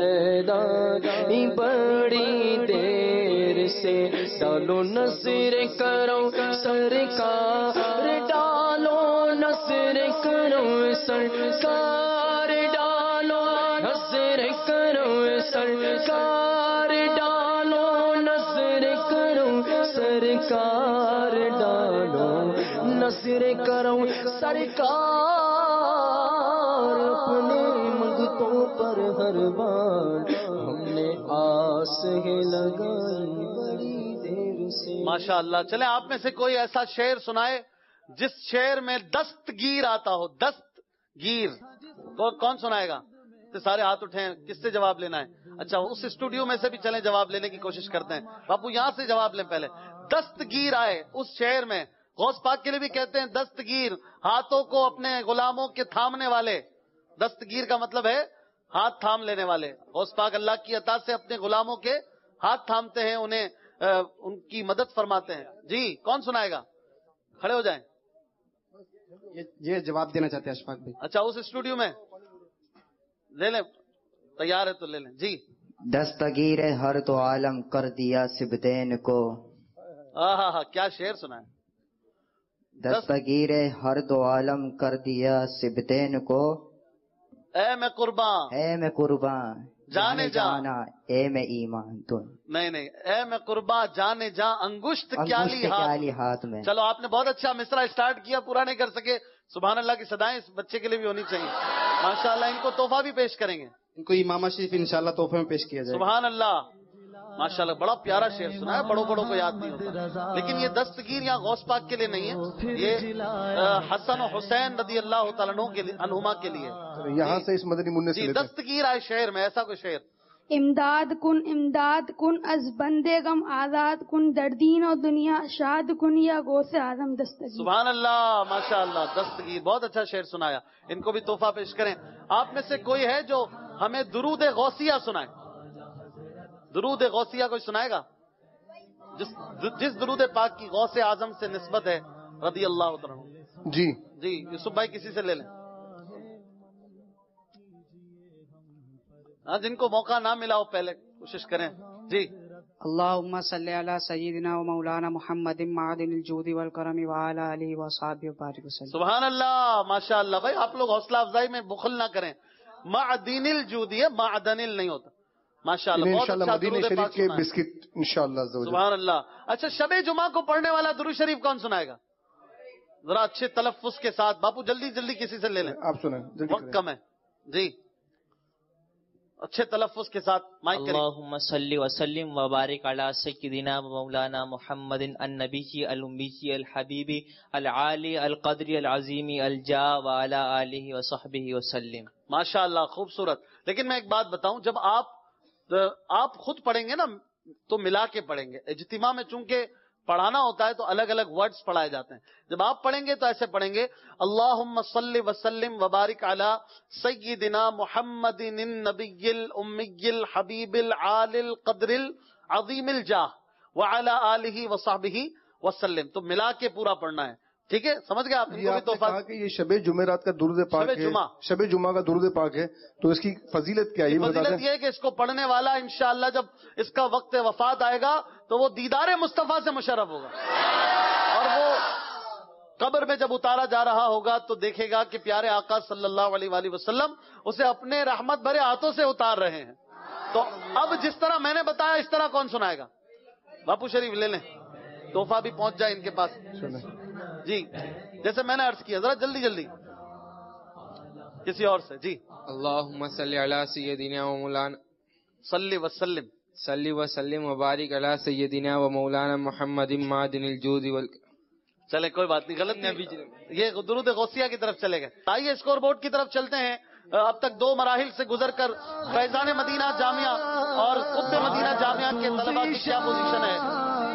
بڑی دیر سے. ڈالو نظر کرو سرکار ڈالو نظر کرو سرکار ڈالو نظر کرو سرکار ڈالو نظر کرو سرکار ڈالو نظر کرو سرکار. اپنے منگتوں پر ہر بار ہم نے آس ہے لگائی بڑی دیر سے. ماشاء اللہ. چلے آپ میں سے کوئی ایسا شعر سنائے جس شعر میں دستگیر آتا ہو. دستگیر کون سنائے گا؟ تو سارے ہاتھ اٹھیں. کس سے جواب لینا ہے؟ اچھا اس اسٹوڈیو میں سے بھی چلیں جواب لینے کی کوشش کرتے ہیں. باپو یہاں سے جواب لیں پہلے. دستگیر آئے اس شعر میں. غوث پاک کے لیے بھی کہتے ہیں دستگیر ہاتھوں کو اپنے غلاموں کے تھامنے والے. دستگیر کا مطلب ہے ہاتھ تھام لینے والے. غوث پاک اللہ کی عطا سے اپنے غلاموں کے ہاتھ تھامتے ہیں انہیں ان کی مدد فرماتے ہیں. جی کون سنائے گا؟ کھڑے ہو جائیں. یہ جواب دینا چاہتے ہیں اشفاق بھائی. اچھا اس اسٹوڈیو میں لے لیں. تیار ہے تو لے لیں. جی دستگیر ہر تو عالم کر دیا سبدین کو. ہاں کیا شعر سنا ہے. दस्तगीर हर दो आलम कर दिया सिबतैन को, ए मैं कुर्बान, ए मैं कुर्बान जाने जाना, ए मैं ईमान तुम। नहीं, ए मैं कुर्बान जाने जा अंगुष्ट क्याली हाथ में। चलो, आपने बहुत अच्छा मिसरा स्टार्ट किया, पूरा नहीं कर सके। सुभान अल्लाह की सदाएं इस बच्चे के लिए भी होनी चाहिए। माशाअल्लाह, इनको तोहफा भी पेश करेंगे। इनको इमामा शरीफ इंशाल्लाह तोहफे में पेश किया जाएगा। सुभान अल्लाह, माशाल्लाह, बड़ा प्यारा शेर सुना है। बड़ों को याद नहीं होता, लेकिन ये दस्तगीर यहाँ गौस पाक के लिए नहीं है, ये हसन और हुसैन रदी अल्लाह तआला के लिए, अनहुमा के लिए। यहाँ से इस मदनी मुन्ने से दस्तगीर आए शेर में, ऐसा कोई शेर। इमदाद कुन अज बंदे गम आजाद कुन दर्दीन और दुनिया शाद कुन या गौसे आजम दस्तगीर। सुभान अल्लाह, माशाअल्लाह, दस्तगीर बहुत अच्छा शेर सुनाया। इनको भी तोहफा पेश करें। आप में से कोई है जो हमें दुरूद गौसिया सुनाए? दुरूद गौसिया कोई सुनाएगा? जिस दुरूद पाक की गौसे आजम से निस्बत है रदी अल्लाह तआला। जी यूसुफ भाई किसी से ले लें। जिनको मौका ना मिला हो पहले कोशिश करें। जी। अल्लाहुम्मा सल्ली अला सय्यिदिना व मौलाना मुहम्मदिन मादिनिल जूदी वल करमी व अला आलिहि व असहाबिहि व बारिक वसल्लम। सुभान अल्लाह, माशाअल्लाह। भाई आप लोग हौसला अफजाई में बुखल ना करें। मादिनिल जूदी है, मादनिल नहीं होता। माशाअल्लाह, बहुत अच्छा मदीने शरीफ के बिस्किट इंशाअल्लाह। सुभान अल्लाह। अच्छा, शबे जुमा को पढ़ने वाला दुरूद शरीफ कौन सुनाएगा? जरा अच्छे तलफ्फुज के साथ। बापू जल्दी जल्दी किसी से ले लें, आप सुनाएं, वक्त कम है। जी, अच्छे तलफ्फुज के साथ माइक करें। अल्लाहुम्मा सल्ली व सल्लिम व बारिक अला सय्यिदिना व मौलाना मुहम्मदिन अन्नबी अल उम्मी अल हबीबी अल आली अल क़द्री अल अज़ीमी अल जा व अला आलिहि व सहबिहि व सल्लिम। माशाअल्लाह, खूबसूरत। लेकिन मैं एक बात बताऊं, जब आप खुद पढ़ेंगे ना तो मिला के पढ़ेंगे। इज्तिमा में चूंकि पढ़ाना होता है तो अलग अलग वर्ड्स पढ़ाए जाते हैं। जब आप पढ़ेंगे तो ऐसे पढ़ेंगे, अल्लाहुम्मा सल्ली व सल्लिम व बारिक अला सय्यिदिना मुहम्मदिन नबिय्यिल उम्मिय्यिल हबीबिल आलिल क़द्रिल अज़ीमिल जाह व अला आलिहि व सहबिहि व सल्लिम। तो मिला के पूरा पढ़ना है, ठीक है? समझ गए आप? इनको भी तोहफा कि ये शबे जुमेरात का दुरूद पाक है, शबे जुमा का दुरूद पाक है, तो इसकी फजीलत क्या है? फजीलत ये है कि इसको पढ़ने वाला इंशाअल्लाह जब इसका वक्त वफात आएगा तो वो दीदारे मुस्तफा से मुशर्रफ होगा, और वो कब्र में जब उतारा जा रहा होगा तो देखेगा कि प्यारे आका सल्लल्लाहु अलैहि वसल्लम उसे अपने रहमत भरे हाथों से उतार रहे हैं। तो अब जिस तरह मैंने बताया इस तरह कौन सुनाएगा? बापू शरीफ ले लें, तोहफा भी पहुंच जाए इनके पास। जी, जैसे मैंने अर्ज किया, जरा जल्दी जल्दी किसी और से। जी। अल्लाहुम्मा सल्ली अला सय्यिदिना व मौलाना सल्ली व सल्लिम व बारिक अला सय्यिदिना व मौलाना मुहम्मदिन मादिनिल जूदी वल। चले, कोई बात नहीं, गलत नहीं, ये दुरूद गौसिया की तरफ चले गए। आइए स्कोर बोर्ड की तरफ चलते हैं। अब तक 2 मराहिल से गुजरकर फैजान मदीना जामिया और कुत्बे मदीना जामिया के तलबा की क्या पोजीशन है?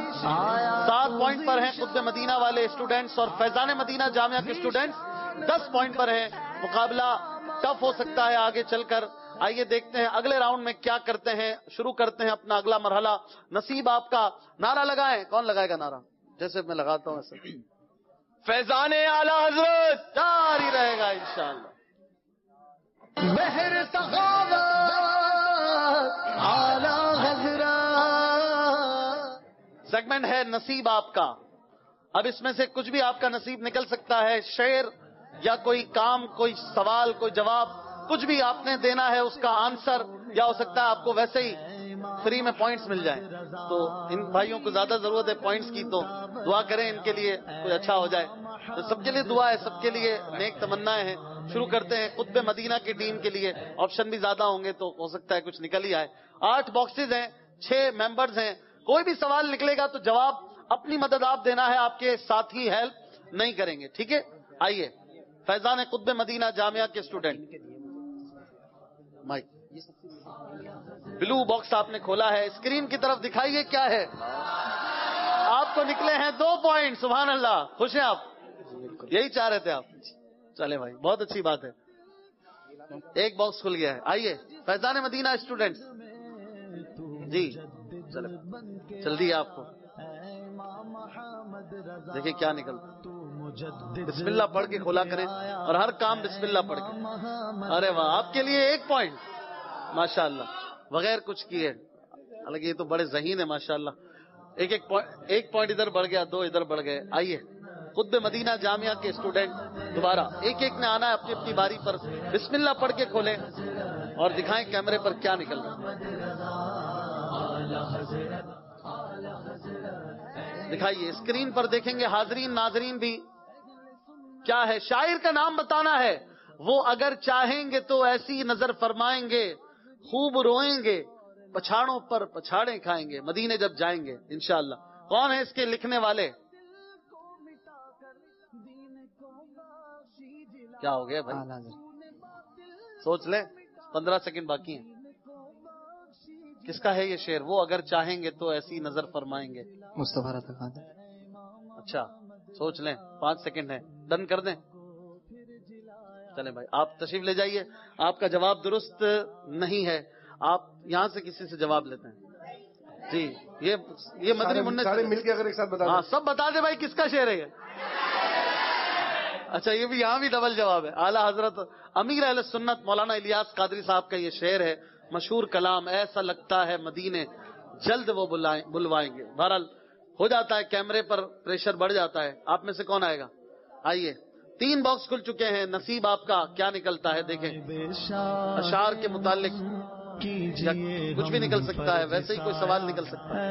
7 पॉइंट पर हैं कुत्बे मदीना वाले स्टूडेंट्स, और फैजान मदीना जामिया के स्टूडेंट्स 10 पॉइंट पर हैं। मुकाबला टफ हो सकता है आगे चलकर। आइए देखते हैं अगले राउंड में क्या करते हैं। शुरू करते हैं अपना अगला मरहला। नसीब आपका। नारा लगाएं। कौन लगाएगा नारा? जैसे मैं लगाता हूँ ऐसे। फैजान आला हजरत जारी रहेगा इंशाअल्लाह। महर सखावत आला हजरत। सेगमेंट है नसीब आपका। अब इसमें से कुछ भी आपका नसीब निकल सकता है, शेर या कोई काम, कोई सवाल, कोई जवाब, कुछ भी आपने देना है उसका आंसर, या हो सकता है आपको वैसे ही फ्री में पॉइंट्स मिल जाएं। तो इन भाइयों को ज्यादा जरूरत है पॉइंट्स की, तो दुआ करें इनके लिए कोई अच्छा हो जाए। तो सबके लिए दुआ है, सबके लिए नेक तमन्नाएं हैं। शुरू करते हैं कुत्बे मदीना की टीम के लिए। ऑप्शन भी ज्यादा होंगे तो हो सकता है कुछ निकल ही आए। 8 बॉक्सेज हैं, 6 मेंबर्स हैं। कोई भी सवाल निकलेगा तो जवाब अपनी मदद आप देना है, आपके साथी हेल्प नहीं करेंगे, ठीक है? आइए, फैजान कुत्बे मदीना जामिया के स्टूडेंट। माइक ब्लू बॉक्स आपने खोला है, स्क्रीन की तरफ दिखाइए क्या है। आपको निकले हैं 2 पॉइंट। सुभान अल्लाह, खुश हैं आप? यही चाह रहे थे आप? चले भाई, बहुत अच्छी बात है। 1 बॉक्स खुल गया है। आइए फैजान मदीना स्टूडेंट्स जी, चलो जल्दी है आपको। देखिए क्या निकलता। बिस्मिल्लाह पढ़ के खोला करें, और हर काम बिस्मिल्लाह पढ़ के। अरे वाह, आपके लिए 1 पॉइंट माशाअल्लाह, बगैर कुछ किए। हालांकि ये तो बड़े ज़हीन है माशाअल्लाह। एक पॉइंट इधर बढ़ गया, 2 इधर बढ़ गए। आइए قطب مدینہ جامعہ کے اسٹوڈنٹ دوبارہ ایک ایک نے آنا ہے اپنی اپنی باری پر. بسم اللہ پڑھ کے کھولیں اور دکھائیں کیمرے پر کیا نکل رہا ہے. دکھائیے, اسکرین پر دیکھیں گے حاضرین ناظرین بھی. کیا ہے؟ شاعر کا نام بتانا ہے. وہ اگر چاہیں گے تو ایسی نظر فرمائیں گے, خوب روئیں گے, پچھاڑوں پر پچھاڑے کھائیں گے, مدینے جب جائیں گے انشاءاللہ. کون ہے اس کے لکھنے والے؟ کیا ہو گیا بھائی؟ سوچ لیں, 15 سیکنڈ باقی ہیں. کس کا ہے یہ شعر؟ وہ اگر چاہیں گے تو ایسی نظر فرمائیں گے. مصطفیٰ رضا خان. اچھا سوچ لیں, 5 سیکنڈ ہے, ڈن کر دیں. چلیں بھائی آپ تشریف لے جائیے. آپ کا جواب درست نہیں ہے, آپ یہاں سے کسی سے جواب لیتے ہیں. جی یہ مدنی منت سارے مل کے اگر ایک ساتھ بتا دیں. ہاں سب بتا دیں بھائی کس کا شعر ہے یہ. اچھا یہ بھی یہاں بھی ڈبل جواب ہے. اعلیٰ حضرت امیر اہل سنت مولانا الیاس قادری صاحب کا یہ شعر ہے, مشہور کلام, ایسا لگتا ہے مدینے جلد وہ بلوائیں گے. بہرحال ہو جاتا ہے, کیمرے پر پریشر بڑھ جاتا ہے. آپ میں سے کون آئے گا؟ آئیے, 3 باکس کھل چکے ہیں. نصیب آپ کا کیا نکلتا ہے دیکھیں. اشعار کے متعلق یا کچھ بھی نکل سکتا ہے, ویسے ہی کوئی سوال نکل سکتا ہے.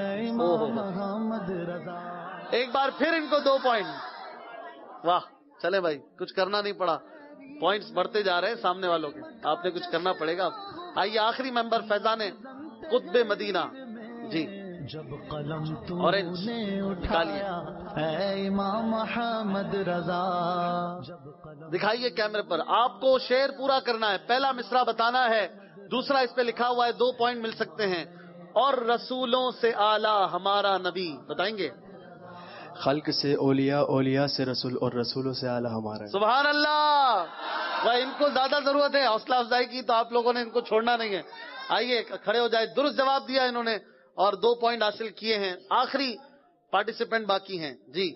ایک بار پھر ان کو 2 پوائنٹ. واہ, چلے بھائی کچھ کرنا نہیں پڑا, پوائنٹس بڑھتے جا رہے ہیں سامنے والوں کے. آپ نے کچھ کرنا پڑے گا. آئیے آخری ممبر فیضان قطب مدینہ. جی اورنج نکالیے, امام محمد رضا. دکھائیے کیمرے پر. آپ کو شعر پورا کرنا ہے, پہلا مصرع بتانا ہے, دوسرا اس پہ لکھا ہوا ہے 2 پوائنٹ مل سکتے ہیں. اور رسولوں سے اعلیٰ ہمارا نبی, بتائیں گے. خلق سے اولیاء, اولیاء سے رسول, اور رسولوں سے اعلیٰ ہمارا. سبحان اللہ. بھائی ان کو زیادہ ضرورت ہے حوصلہ افزائی کی, تو آپ لوگوں نے ان کو چھوڑنا نہیں ہے. آئیے کھڑے ہو جائے. درست جواب دیا انہوں نے اور 2 پوائنٹ حاصل کیے ہیں. آخری پارٹیسپینٹ باقی ہیں. جی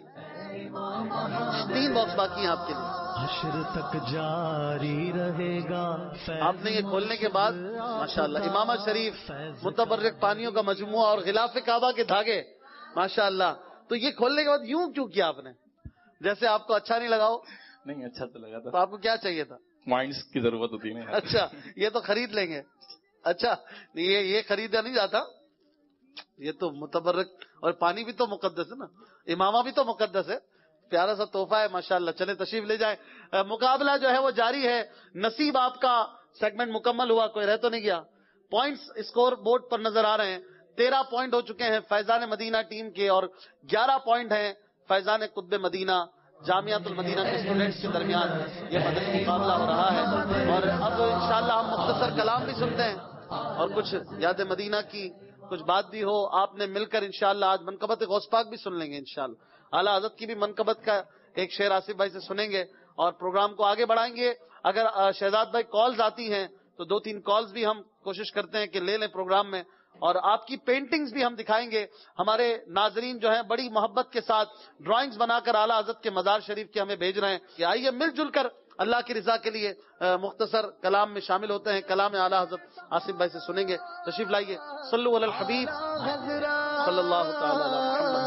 3 باکس باقی ہیں آپ کے لیے. حشر تک جاری رہے گا. آپ نے یہ کھولنے کے بعد ماشاءاللہ امامہ شریف, متبرک پانیوں کا مجموعہ اور غلاف کعبہ کے دھاگے, ماشاءاللہ. تو یہ کھولنے کے بعد یوں کیوں کیا آپ نے؟ جیسے آپ کو اچھا نہیں لگا ہو. نہیں اچھا تو لگا تھا. تو آپ کو کیا چاہیے تھا؟ مائنڈس کی ضرورت ہوتی ہے. اچھا یہ تو خرید لیں گے. اچھا یہ خریدا نہیں جاتا, یہ تو متبرک, اور پانی بھی تو مقدس ہے نا, امامہ بھی تو مقدس ہے. پیارا سا تحفہ ہے ماشاءاللہ. چلے تشریف لے جائیں. مقابلہ جو ہے وہ جاری ہے. نصیب آپ کا سیگمنٹ مکمل ہوا, کوئی رہ تو نہیں گیا. پوائنٹس اسکور بورڈ پر نظر آ رہے ہیں. 13 پوائنٹ ہو چکے ہیں فیضان مدینہ ٹیم کے, اور 11 پوائنٹ ہیں فیضان قطب مدینہ جامعۃ المدینہ کے اسٹوڈنٹس کے درمیان. یہ مدنی مقابلہ ہو رہا ہے. اور اب انشاءاللہ ہم مختصر کلام بھی سنتے ہیں اور کچھ یاد مدینہ کی کچھ بات بھی ہو. آپ نے مل کر انشاءاللہ آج منقبت غوث پاک بھی سن لیں گے انشاءاللہ. اعلیٰ حضرت کی بھی منقبت کا ایک شعر آصف بھائی سے سنیں گے اور پروگرام کو آگے بڑھائیں گے. اگر شہزاد بھائی کالز آتی ہیں تو 2-3 کالز بھی ہم کوشش کرتے ہیں کہ لے لیں پروگرام میں. اور آپ کی پینٹنگز بھی ہم دکھائیں گے. ہمارے ناظرین جو ہیں بڑی محبت کے ساتھ ڈرائنگز بنا کر اعلیٰ حضرت کے مزار شریف کے ہمیں بھیج رہے ہیں کہ آئیے مل جل کر اللہ کی رضا کے لیے مختصر کلام میں شامل ہوتے ہیں. کلام اعلیٰ حضرت آصف بھائی سے سنیں گے. تشریف لائیے. صلو علی الحبیب صلی اللہ تعالی علی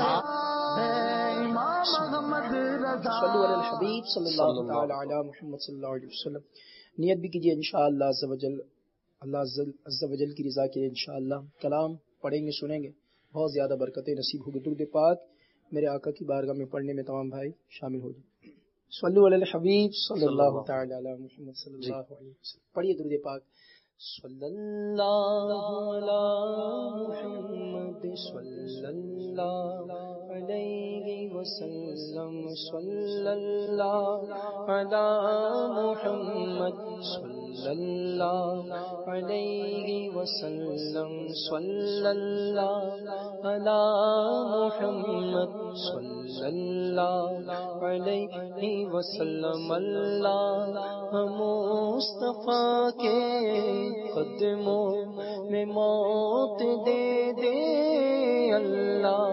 محمد صلو علی الحبیب صلی اللہ تعالی علی محمد صلی اللہ علیہ وسلم. نیت بھی کیجیے انشاءاللہ عز و جل, اللہ عز و جل کی رضا کے لیے انشاءاللہ کلام پڑھیں گے سنیں گے, بہت زیادہ برکتیں نصیب ہوگی. درود پاک میرے آقا کی بارگاہ میں پڑھنے میں تمام بھائی شامل ہو جائیں. صلو علی الحبیب صلی اللہ تعالی علی محمد صلی اللہ علیہ وسلم. پڑھیے درود پاک. صلی اللہ علی محمد صلی اللہ علیہ وسلم. صلی اللہ علی محمد صلی اللہ علیہ وسلم. صلی اللہ علی محمد صلی اللہ علیہ وسلم. اللہ مصطفیٰ کے قدموں میں موت دے دے, اللہ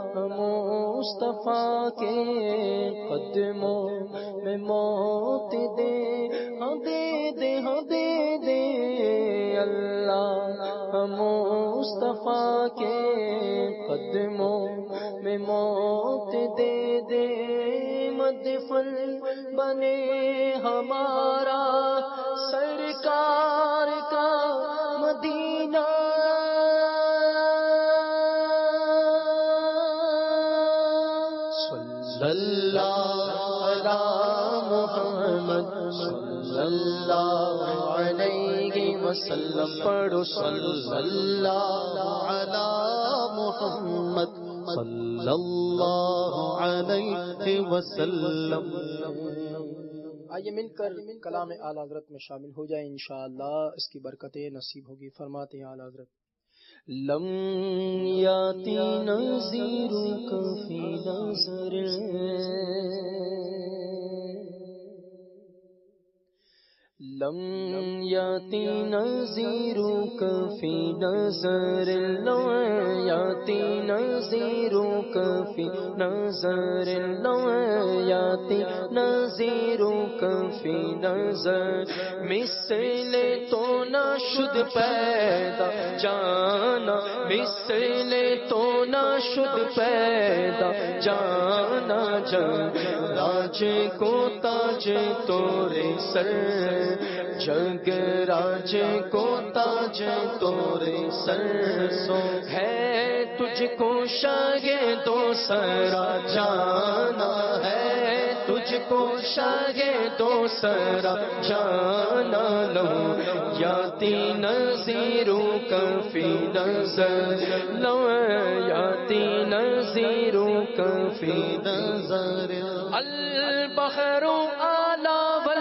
مصطفیٰ کے قدموں میں موت دے, ہاں دے دے, ہاں دے دے, اللہ مصطفیٰ کے قدموں میں موت دے دے. مدفن بنے ہمارا سرکار کا مدینہ صلی اللہ علی محمد صلی اللہ علیہ وسلم پڑھو صلی اللہ علی محمد صلی اللہ علیہ وسلم. آئیے مل کر کلام اعلیٰ حضرت میں شامل ہو جائیں انشاءاللہ، اس کی برکتیں نصیب ہوگی. فرماتے ہیں اعلیٰ حضرت: لم یاتی نذیرک فی نظر لم یاتی نذیرک فی نظر لم یاتی نذیرک فی نظر لم یاتی نذیرک فی نظر مثل تو نہ شد پیدا جانا مثل تو نہ شد پیدا جانا راج کو تاج تورے سر جگ راج کو تاج تورے سر سو ہے تجھ کو شاگے دو سرا جانا ہے تجھ کو شاگے دو سرا جانا لو یاتی نذیروں کا فی نظر لو یاتی نذیروں کا فی نظر البحر اعلی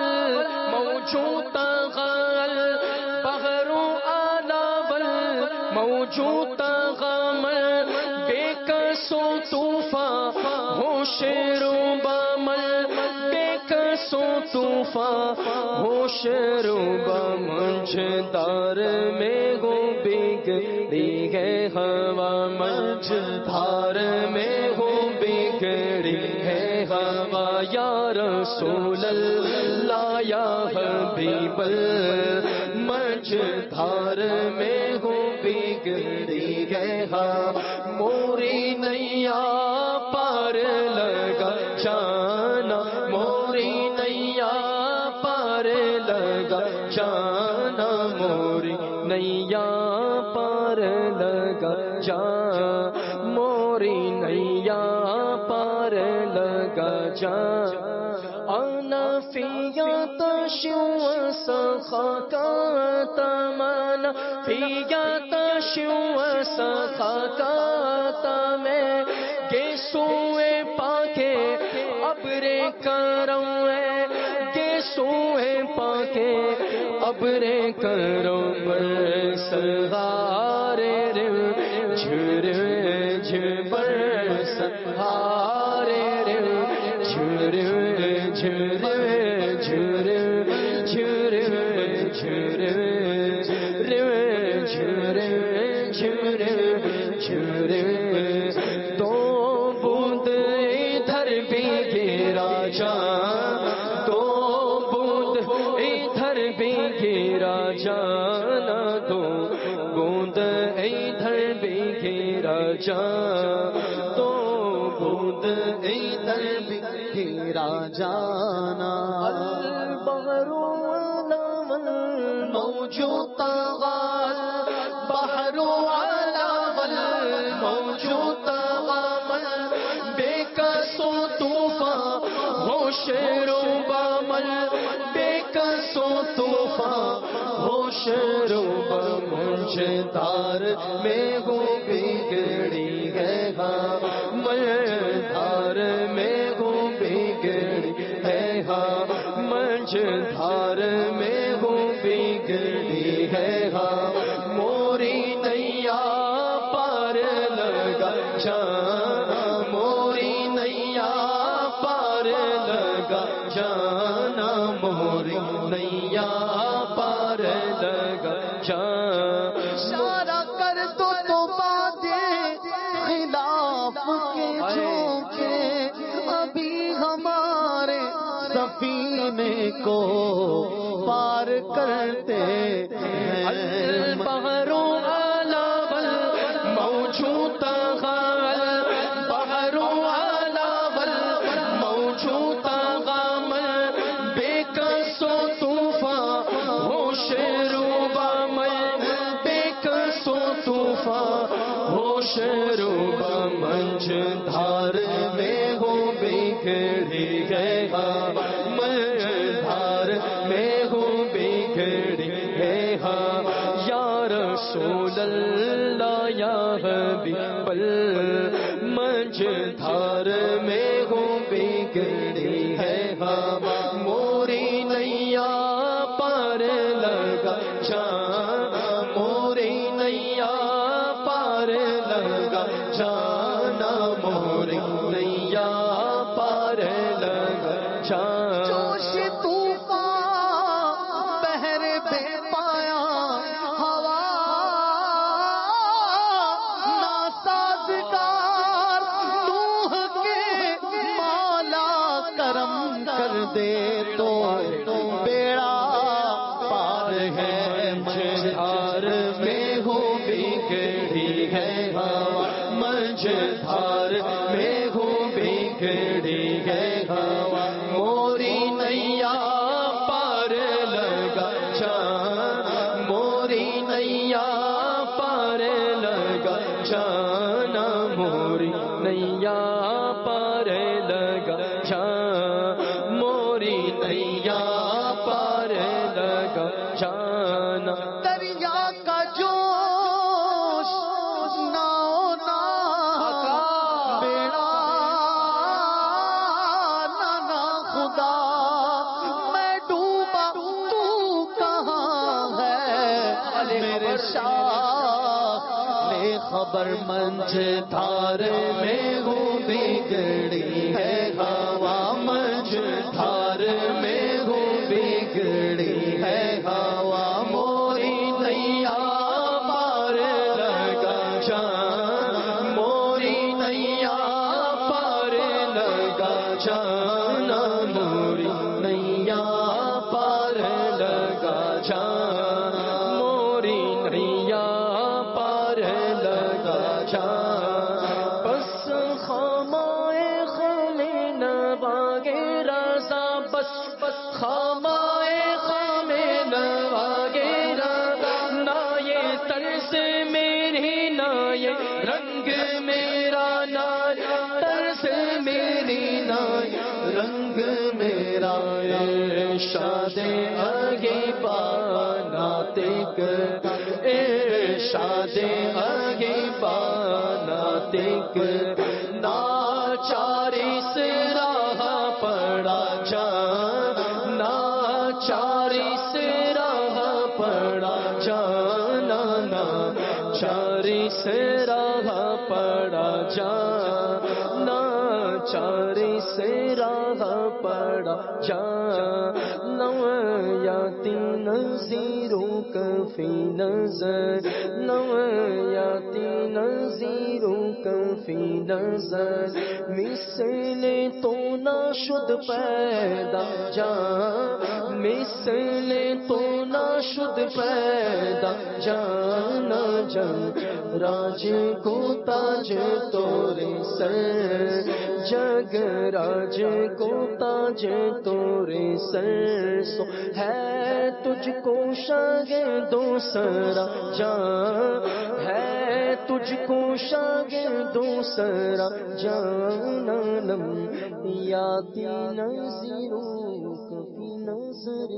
والموجود غل البحر اعلی والموجود غمل بے کسو طوفان ہوش روبامل بے کسو طوفان ہوش روبامل دار میں گو بگڑی ہے ہوا منج دھار میں گو بگڑی ہے ہوا یا رسول اللہ یا حبیب اللہ منج دھار میں گو بگڑی ہے ہوا موری نیا پار لگا جانا موری نیا پار لگا جانا موری نیا پار لگا جا موری نیا پار لگا جا انا فیا تشو سخا کا تمنا فیا تشو سخا کا تمیں گے سوئے پاکے ابرے کرم گے سوئے پاکے ابرے کرم سہارے جھر جھبر سہارے جھر جھر جھر جھر جھر جھر جھر جھر دو بوند ادھر بھی گرا جا دو بوند ادھر بھی گرا جانا دو بوند ادھر بھی گرا جا دو بوند ادھر بھی گرا جانا البحر موجود غال بحر موجود غمل بے کسو طوفان ہوش روبامل بے کسو طوفان ہوش روبامل دار میں گو بگڑی ہے ہاں دھار میں گو بگڑی ہے ہاں منج دھار میں گو بگڑی ہے ہاں موری نیا پار لگا جانا موری نیا پار لگا جانا موری نیا پار لگا جانا سارا کر تو باتیں خلاف کے جو کہ ابھی ہمارے سفینے کو پار کرتے ہیں البحر اعلی والموجود غل البحر اعلی والموجود منج دھار میں ہوں بگڑی ہے ہاں، منج دھار میں ہوں بگڑی ہے ہاں، یا رسول اللہ یا حبیب اللہ، منج دھار میں ہوں بگڑی ہے ہاں، موری نیا پار لگا جان، موری نیا پار لگا جانا، موری نیا پار لگا جانا، جوش طوفان بہر بے پایا ہوا ناسازگار روح کے مولا کرم کر دے تو بیڑا پار ہے، منج دھار میں ہوں بگڑی ہے ہوا، منج دھار میں ہوں بگڑی ہے ہوا، موری نیا پار لگا جان، موری نیا پار لگا جانا، موری نیا پار لگا جان، موری نیا پار لگا جانا، دریا کا جوش ناؤ نا بیڑا نا خدا، میں ڈوبا تو کہاں ہے میرے شاہ لے خبر، منج دھار میں ہوں بگڑی ہے ہوا، منج دھار میں ہوں بگڑی ہے ہوا، موری نیا پار لگا جان، موری نیا پار لگا جانا، موری نیا پار لگا جان، موری نیا پار لگا جان، بس خامائے خم نواگے رضا، بس خامائے خم نواگے رضا، نہ یہ طرز میری نہ یہ رنگ میرا، نہ طرز میری نہ رنگ میرا، ارشاد آگے پانا تک، ارشاد آگے پانا تک، ناچاری سے راہ پڑا جان، ناچاری سے راہ پڑا جانا، ناچاری سے راہ پڑا جان، ناچاری سے راہ پڑا جان، نویاتی نظیروں کفی نظر، نویاتی نظیروں کفی نظر، مثل تو نہ شد پیدا جان، مثل تو نہ شد پیدا جان، جان راج کو تاج تورے سر، جگ راج کو تاج تورے سر، سو ہے تجھ کو شاگرد دوسرا جان، ہے تجھ کو شاگرد دوسرا جان، نم یاتی نظیروں کفی نظر۔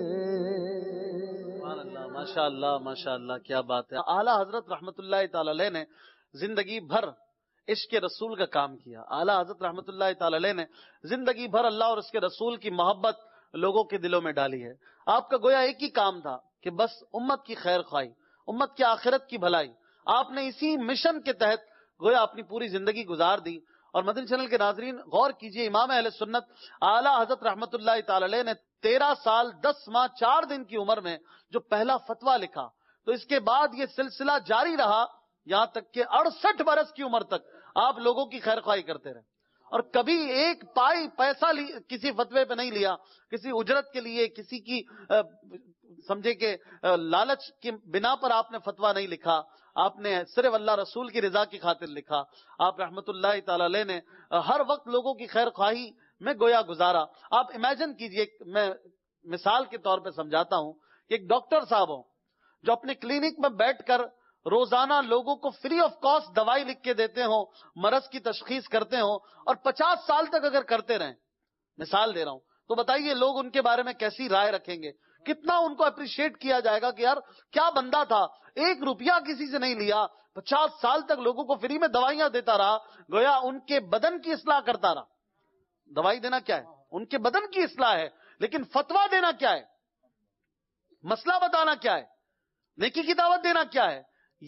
ماشاء اللہ ماشاء اللہ، کیا بات ہے۔ اعلیٰ حضرت رحمت اللہ تعالی علیہ نے زندگی بھر عشق رسول کا کام کیا۔ اعلیٰ حضرت رحمت اللہ تعالی علیہ نے زندگی بھر اللہ اور اس کے رسول کی محبت لوگوں کے دلوں میں ڈالی ہے۔ آپ کا گویا ایک ہی کام تھا کہ بس امت کی خیر خواہی، امت کی آخرت کی بھلائی۔ آپ نے اسی مشن کے تحت گویا اپنی پوری زندگی گزار دی۔ اور مدنی چینل کے ناظرین غور کیجئے، امام اہل سنت اعلیٰ حضرت رحمت اللہ تعالی علیہ نے 13 سال 10 ماہ 4 دن کی عمر میں جو پہلا فتویٰ لکھا، تو اس کے بعد یہ سلسلہ جاری رہا یہاں تک کہ 68 برس کی عمر تک آپ لوگوں کی خیر خواہی کرتے رہے، اور کبھی ایک پیسہ کسی فتوے پہ نہیں لیا، کسی اجرت کے لیے، کسی کی سمجھے کہ لالچ کی بنا پر آپ نے فتویٰ نہیں لکھا، آپ نے صرف اللہ رسول کی رضا کی خاطر لکھا۔ آپ رحمت اللہ تعالی علیہ نے ہر وقت لوگوں کی خیر خواہی میں گویا گزارا۔ آپ امیجن کیجئے، میں مثال کے طور پہ سمجھاتا ہوں کہ ایک ڈاکٹر صاحب ہوں جو اپنے کلینک میں بیٹھ کر روزانہ لوگوں کو فری آف کاسٹ دوائی لکھ کے دیتے ہوں, مرض کی تشخیص کرتے ہوں, اور 50 سال تک اگر کرتے رہیں, مثال دے رہا ہوں, تو بتائیے لوگ ان کے بارے میں کیسی رائے رکھیں گے؟ کتنا ان کو اپریشیٹ کیا جائے گا کہ یار کیا بندہ تھا, 1 روپیہ کسی سے نہیں لیا, 50 سال تک لوگوں کو فری میں دوائیاں دیتا رہا, گویا ان کے بدن کی اصلاح کرتا رہا. دوائی دینا کیا ہے؟ ان کے بدن کی اصلاح ہے. لیکن فتویٰ دینا کیا ہے؟ مسئلہ بتانا کیا ہے؟ نیکی کی دعوت دینا کیا ہے؟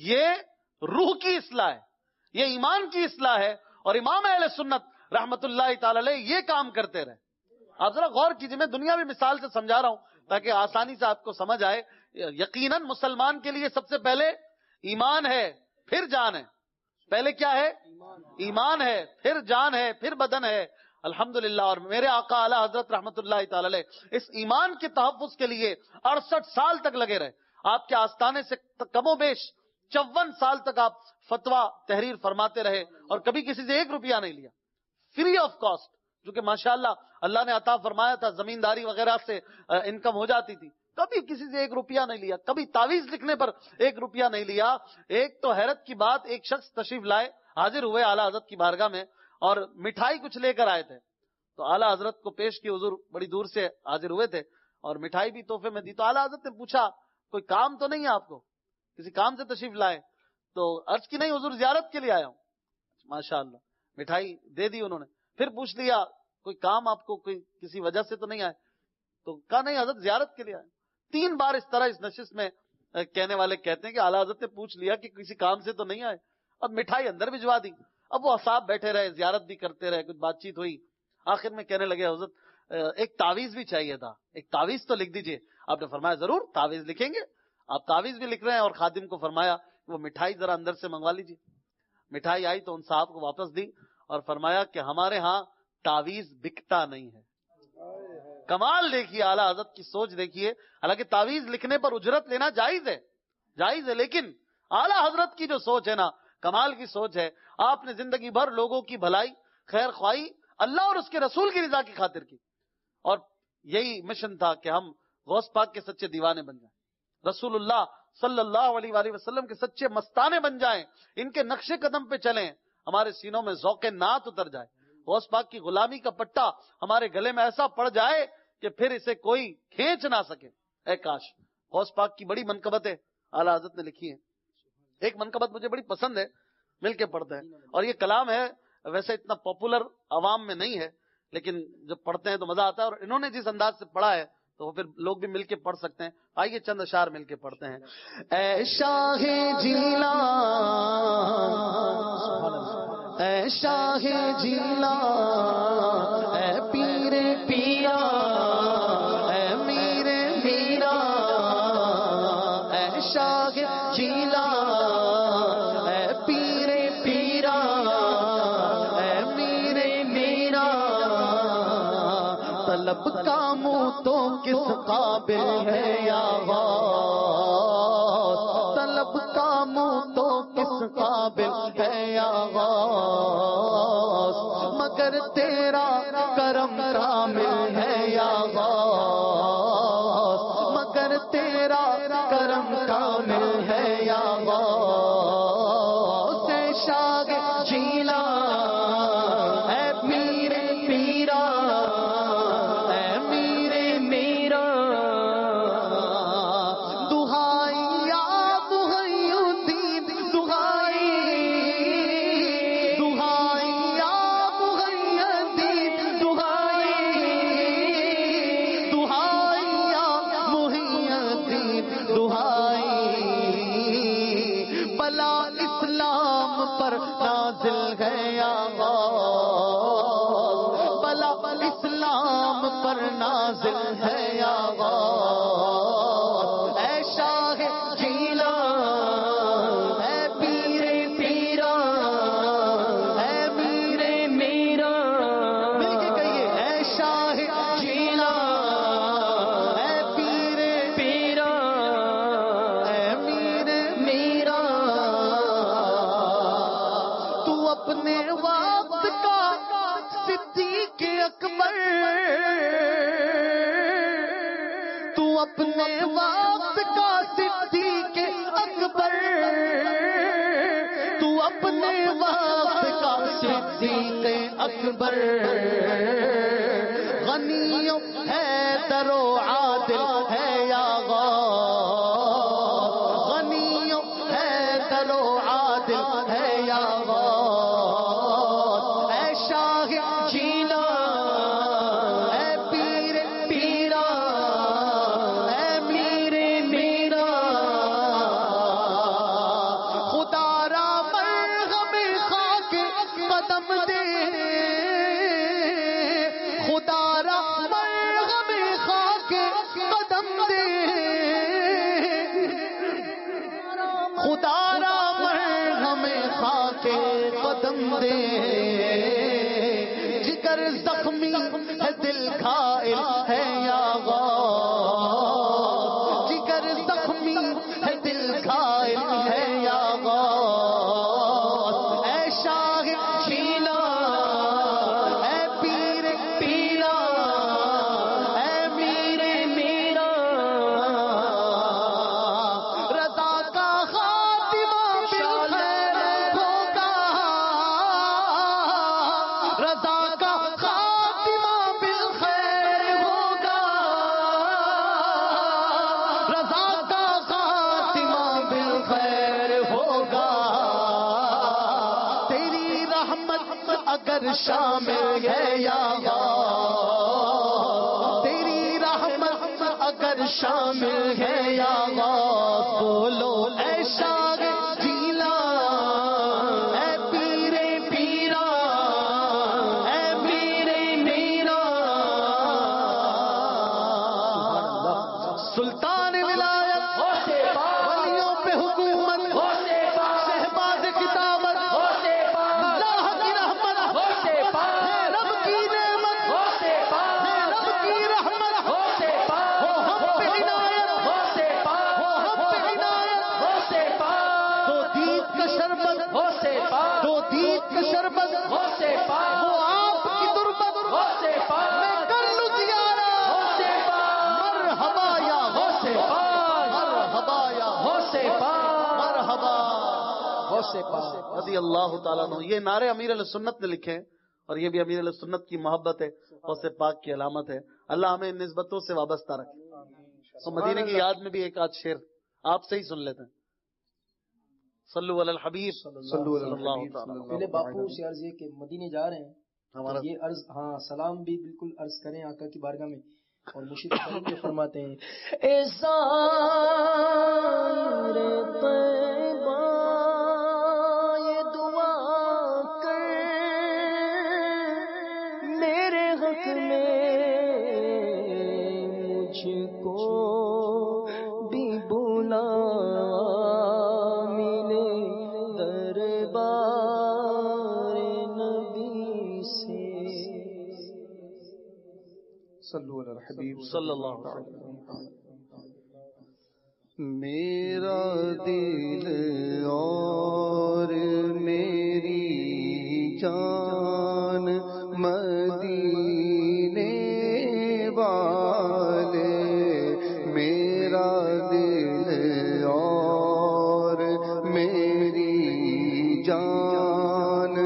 یہ روح کی اصلاح ہے, یہ ایمان کی اصلاح ہے. اور امام اہل سنت رحمت اللہ تعالی علیہ یہ کام کرتے رہے. آپ ذرا غور کیجئے, میں دنیاوی مثال سے سمجھا رہا ہوں تاکہ آسانی سے آپ کو سمجھ آئے. یقیناً مسلمان کے لیے سب سے پہلے ایمان ہے, پھر جان ہے. پہلے کیا ہے؟ ایمان ہے, پھر جان ہے, پھر بدن ہے. الحمدللہ. اور میرے آقا اعلی حضرت رحمت اللہ تعالی علیہ اس ایمان کے تحفظ کے لیے 68 سال تک لگے رہے. آپ کے آستانے سے کم و بیش 54 سال تک آپ فتویٰ تحریر فرماتے رہے, اور کبھی کسی سے 1 روپیہ نہیں لیا, فری آف کاسٹ. جو کہ ماشاءاللہ اللہ نے عطا فرمایا تھا, زمینداری وغیرہ سے انکم ہو جاتی تھی. کبھی کسی سے 1 روپیہ نہیں لیا, کبھی تعویذ لکھنے پر 1 روپیہ نہیں لیا. ایک تو حیرت کی بات, ایک شخص تشریف لائے, حاضر ہوئے اعلیٰ حضرت کی بارگاہ میں, اور مٹھائی کچھ لے کر آئے تھے. تو اعلیٰ حضرت کو پیش کی, حضور بڑی دور سے حاضر ہوئے تھے, اور مٹھائی بھی تحفے میں دی. تو اعلیٰ حضرت نے پوچھا کوئی کام تو نہیں ہے آپ کو, کسی کام سے تشریف لائے؟ تو عرض کی نہیں حضور زیارت کے لیے آیا ہوں. ماشاءاللہ, مٹھائی دے دی انہوں نے. پھر پوچھ لیا کوئی کام آپ کو, کوئی کسی وجہ سے تو نہیں آئے؟ تو کہا نہیں حضرت زیارت کے لیے آئے. 3 بار اس طرح اس نشست میں کہنے والے کہتے ہیں کہ اعلیٰ حضرت نے پوچھ لیا کہ کسی کام سے تو نہیں آئے. اب مٹھائی اندر بھجوا دی. اب وہ اصحاب بیٹھے رہے, زیارت بھی کرتے رہے, کچھ بات چیت ہوئی. آخر میں کہنے لگے حضرت ایک تعویذ بھی چاہیے تھا, ایک تعویذ تو لکھ دیجئے. آپ نے فرمایا ضرور تعویذ لکھیں گے. آپ تعویذ بھی لکھ رہے ہیں, اور خادم کو فرمایا وہ مٹھائی ذرا اندر سے منگوا لیجیے. مٹھائی آئی تو ان صاحب کو واپس دی, اور فرمایا کہ ہمارے ہاں تعویذ بکتا نہیں ہے. کمال دیکھیے, اعلیٰ حضرت کی سوچ دیکھیے. حالانکہ تعویذ لکھنے پر اجرت لینا جائز ہے, جائز ہے, لیکن اعلیٰ حضرت کی جو سوچ ہے نا, کمال کی سوچ ہے. آپ نے زندگی بھر لوگوں کی بھلائی, خیر خواہی اللہ اور اس کے رسول کی رضا کی خاطر کی, اور یہی مشن تھا کہ ہم غوث پاک کے سچے دیوانے بن جائیں, رسول اللہ صلی اللہ علیہ وآلہ وسلم کے سچے مستانے بن جائیں, ان کے نقش قدم پہ چلیں, ہمارے سینوں میں ذوق نعت اتر جائے, غوث پاک کی غلامی کا پٹا ہمارے گلے میں ایسا پڑ جائے کہ پھر اسے کوئی کھینچ نہ سکے. اے کاش. غوث پاک کی بڑی منقبتیں اعلیٰ حضرت نے لکھی ہیں. ایک منقبت مجھے بڑی پسند ہے, مل کے پڑھتے ہیں, اور یہ کلام ہے ویسے اتنا پاپولر عوام میں نہیں ہے, لیکن جب پڑھتے ہیں تو مزہ آتا ہے, اور انہوں نے جس انداز سے پڑھا ہے تو پھر لوگ بھی مل کے پڑھ سکتے ہیں. آئیے چند اشعار مل کے پڑھتے ہیں. اے شاہ جیلا, اے شاہ جیلا, اے پیر پیا, اے میر میرا, اے شاہ جیلا, اے پیر پیرا, اے میر میرا, طلب کا منہ تو کس قابل ہے یا غوث, طلب کا منہ تو کس قابل ہے یا غوث, مگر تیرا کرم کامل ہے یا غوث, مگر تیرا کرم کامل ہے یا غوث. اے شاہ جیلا, اے پیر پیرا, اے میر میرا, دہائی یا محی الدین, دہائی, دہائی یا محی الدین, دہائی, دہائی یا محی الدین, دہائی, بلا اسلام پر نازل ہے یا غوث, بلا اسلام پر نازل ہے یا غوث. اے شاہ جیلا, اے پیر پیرا, اے میر میرا, مل کے کہیے اے شاہ جیلا, اے پیر پیرا, اے میر میرا, تو اپنے وقت کا صدیق اکبر, تو اپنے وقت کا صدیق اکبر, اکبر غنی حیدر و عادل ہے یا غوث غنی حیدر و عادل ہے یا غوث اے شاہ جینا اے پیر پیرا اے میر میرا خدا را مرغم خاک قدم دے خدا را مرغم خاک قدم دے خدا را مرغم خاک قدم دے جگر زخمی ہے دل گھائل ہے یا غوث جگر زخمی ہے دل گھائل ہے یا غوث اے شاہ جینا اے پیر پیرا اے میر میرا رضا کا خاتمہ بالخیر ہوگا رضا کا خاتمہ بالخیر ہوگا رضا کا خاتمہ بالخیر ہوگا تیری رحمت اگر شامل ہے یا غوث تیری رحمت اگر شامل ہے یا غوث بولو اے شاہ جیلا اے پیر پیرا اے میر میرا سلطان ولایت ولیوں پہ حکومت شہباز کتابت اللہ کی رحمت ہے رب کی نعمت ہے رب کی رحمت ہو ہم پہ عنایت ہو ہم پہ عنایت دو دید کا شربت دو دید کا شربت وہ آپ کی تربت میں کر لوں زیارہ مرحبا یا مرحبا یا مرحبا رضی اللہ تعالیٰ عنہ. یہ نعرے امیر علیہ سنت نے لکھے ہیں اور یہ بھی امیر علیہ سنت کی محبت ہے غوث پاک کی علامت ہے. اللہ ہمیں ان نسبتوں سے وابستہ رکھے. تو مدینے کی یاد میں بھی ایک آدھ شعر آپ سے ہی سن لیتے ہیں. صلو علی الحبیب صلی اللہ تعالیٰ. پہلے باپو سے عرض یہ کہ مدینے جا رہے ہیں ہمارا یہ عرض ہاں سلام بھی بالکل عرض کریں آقا کی بارگاہ میں. اور مرشد کریم کے فرماتے ہیں اظہار طیبہ یہ دعا کر میرے حق میں مجھ کو بھی بلا ملے دربار نبی سے. صلو علی الحبیب صلی اللہ علیہ وسلم. میرا دل اور میری جان مدینے والے میرا دل اور میری جان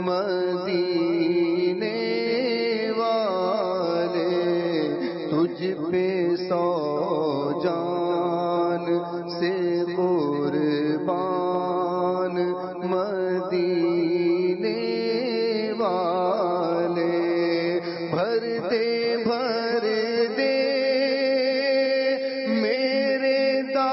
مدینے والے تجھ پہ سو جان سے قربان مدینے والے بھر دے میرے دا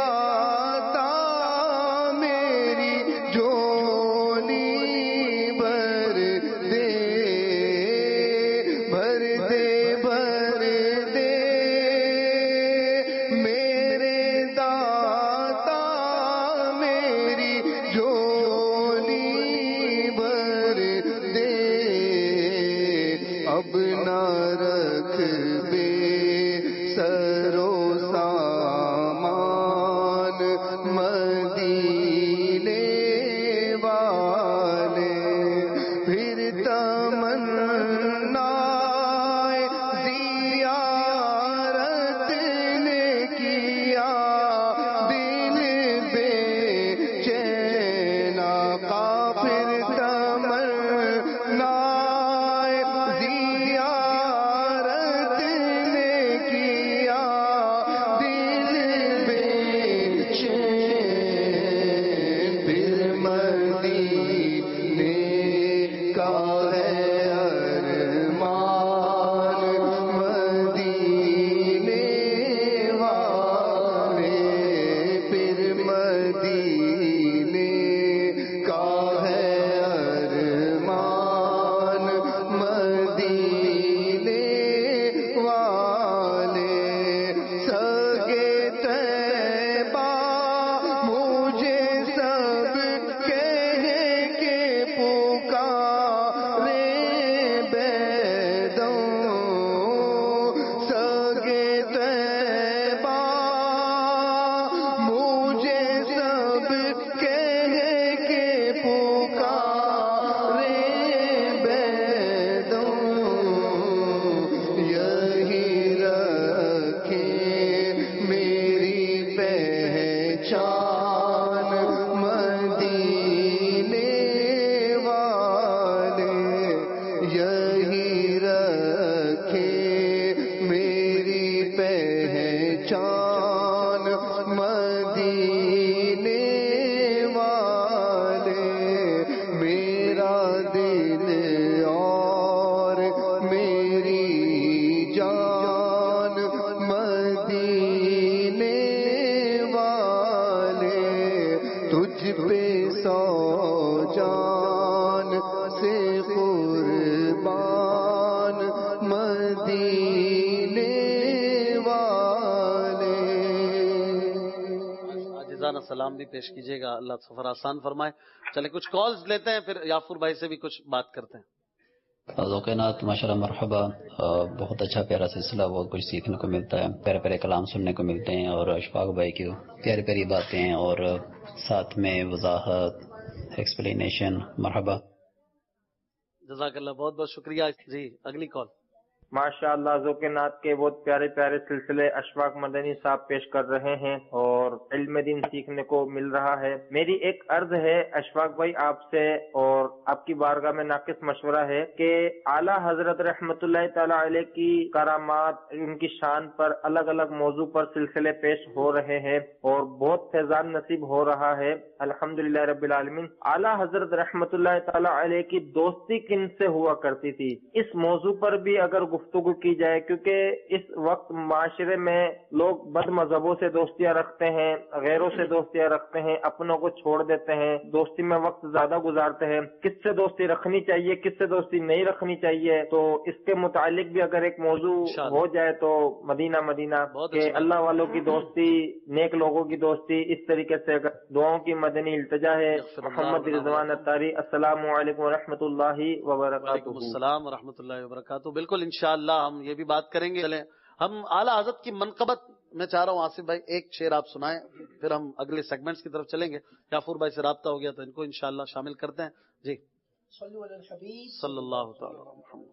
فضانہ سلام بھی پیش کیجیے گا. اللہ سفر آسان فرمائے. چلے کچھ کالز لیتے ہیں، پھر یافور بھائی سے بھی کچھ بات کرتے ہیں. ذوقینات ماشاءاللہ مرحبا. بہت اچھا پیارا سلسلہ، بہت کچھ سیکھنے کو ملتا ہے، پیارے پیارے کلام سننے کو ملتے ہیں، اور اشفاق بھائی کی پیاری پیاری باتیں اور ساتھ میں وضاحت، ایکسپلینیشن. مرحبا. جزاک اللہ، بہت بہت شکریہ. جی اگلی کال. ماشاء اللہ ذوق نات کے بہت پیارے پیارے سلسلے اشفاق مدنی صاحب پیش کر رہے ہیں اور علم دین سیکھنے کو مل رہا ہے. میری ایک عرض ہے اشفاق بھائی آپ سے اور آپ کی بارگاہ میں ناقص مشورہ ہے کہ اعلیٰ حضرت رحمت اللہ تعالی علیہ کی کرامات، ان کی شان پر الگ الگ موضوع پر سلسلے پیش ہو رہے ہیں اور بہت فیضان نصیب ہو رہا ہے الحمدللہ رب العالمین. اعلیٰ حضرت رحمت اللہ تعالی علیہ کی دوستی کن سے ہوا کرتی تھی، اس موضوع پر بھی اگر گفتگو کی جائے، کیونکہ اس وقت معاشرے میں لوگ بد مذہبوں سے دوستیاں رکھتے ہیں، غیروں سے دوستیاں رکھتے ہیں، اپنوں کو چھوڑ دیتے ہیں، دوستی میں وقت زیادہ گزارتے ہیں. کس سے دوستی رکھنی چاہیے، کس سے دوستی نہیں رکھنی چاہیے، تو اس کے متعلق بھی اگر ایک موضوع ہو جائے تو مدینہ مدینہ کہ اللہ والوں کی دوستی، نیک لوگوں کی دوستی، اس طریقے سے دعاؤں کی مدنی التجا ہے. محمد رضوان اتاری. السلام علیکم ورحمۃ اللہ وبرکاتہ. وعلیکم السلام ورحمۃ اللہ وبرکاتہ. بالکل انشاءاللہ ہم یہ بھی بات کریں گے. چلیں ہم اعلیٰ حضرت کی منقبت میں چاہ رہا ہوں آصف بھائی ایک شعر آپ سنائیں، پھر ہم اگلے سیگمنٹس کی طرف چلیں گے. یافور بھائی سے رابطہ ہو گیا تو ان کو انشاءاللہ شامل کرتے ہیں. جی صلو علی الحبیب صلی اللہ تعالی علیہ وسلم.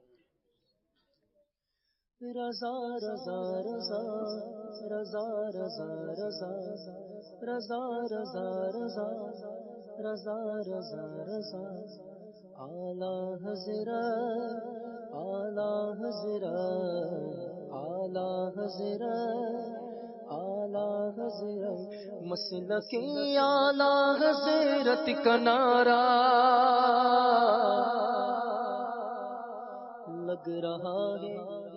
رضا رضا رضا رضا رضا رضا رضا رضا رضا رضا رضا رضا اعلیٰ حضرت اعلیٰ حضرت اعلیٰ حضرت اعلیٰ حضرت مسلک اعلیٰ حضرت کا نعرہ لگ رہا ہے،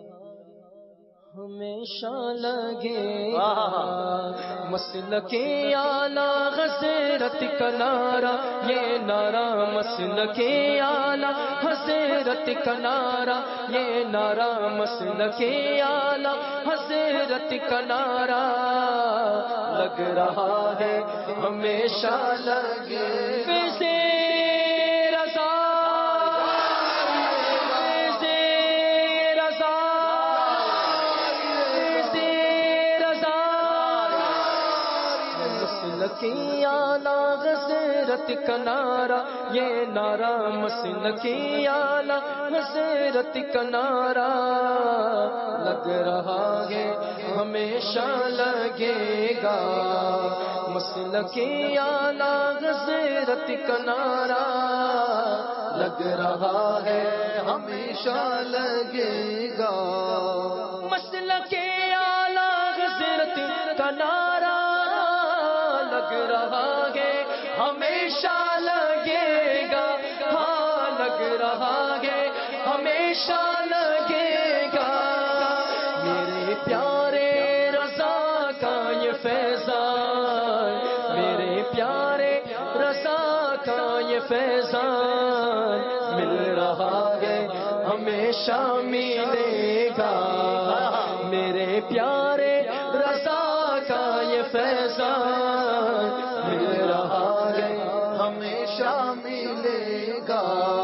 ہمیشہ لگے گا. مسلک اعلیٰ حضرت کا نعرہ، یہ نعرہ مسلک اعلیٰ حضرت کا نعرہ، یہ نعرہ مسلک اعلیٰ حضرت کا نعرہ لگ رہا ہے، ہمیشہ لگے گا. مسلکی اعلیٰ حضرت کا نعرہ، یہ نعرہ مسلکی اعلیٰ حضرت کا نعرہ لگ رہا ہے، ہمیشہ لگے گا. مسلکی اعلیٰ حضرت کا نعرہ لگ رہا ہے، ہمیشہ لگے گا. مسلکی اعلیٰ حضرت کا نعرہ لگ رہا ہے، ہمیشہ لگے گا. ہاں لگ رہا ہے، ہمیشہ لگے گا. میرے پیارے رضا کا یہ فیضان، میرے پیارے رضا کا یہ فیضان مل رہا ہے، ہمیشہ ملے گا. میرے پیارے رضا کا یہ فیضان مل رہا ہے، ہمیشہ ملے گا.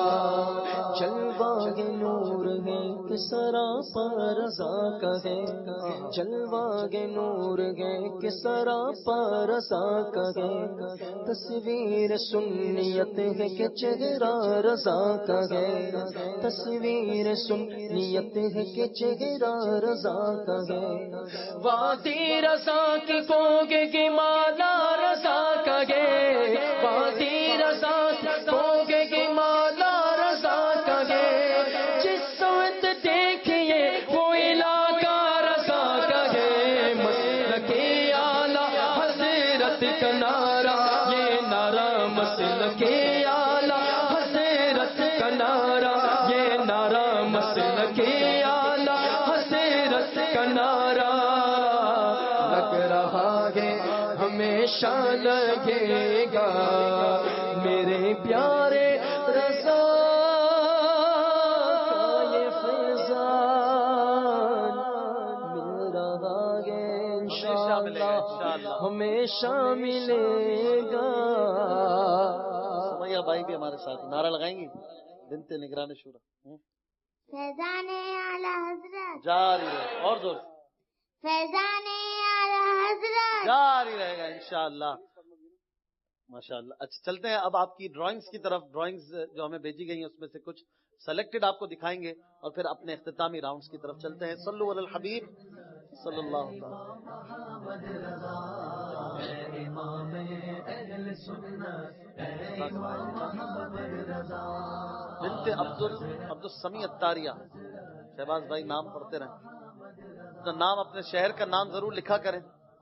جلوہ نور ہے کہ سراپا رضا کا ہے، جلوہ نور ہے کہ سراپا رضا کا ہے. تصویر سنیت ہے کہ چہرہ رضا کا ہے، تصویر سنیت ہے کہ چہرہ رضا کا ہے. وادی رضا کی کوگے کی مالا رضا کا ہے، وادی رضا کی کوگے کی مالا رضا کا ہے. جس سمت دیکھیے وہ علاقہ رضا کا ہے. مسلک اعلیٰ حضرت کا نعرہ، یہ نعرہ مسلک اعلیٰ حضرت کا نعرہ، یہ نعرہ مسلک اعلیٰ حضرت کا نعرہ لگ رہا ہے، ہمیشہ لگے گا. میرے پیارے رضا کا یہ فیضان مل رہا ہے، انشاءاللہ ہمیشہ ملے گا. سمیہ بھائی بھی ہمارے ساتھ نعرہ لگائیں گی. بنت نگران شورا. فیضان اعلی حضرت جاری رہے اور زور. فیضان اعلی حضرت جاری رہے گا انشاءاللہ. ماشاءاللہ. اچھا چلتے ہیں اب آپ کی ڈرائنگز کی طرف. ڈرائنگز جو ہمیں بھیجی گئی ہیں اس میں سے کچھ سلیکٹڈ آپ کو دکھائیں گے اور پھر اپنے اختتامی راؤنڈز کی طرف چلتے ہیں. صلو علی الحبیب صلی اللہ علیہ بنت عبد السمیع الطاریہ. شہباز بھائی نام پڑھتے رہیں. اپنا نام اپنے شہر کا نام ضرور لکھا کریں.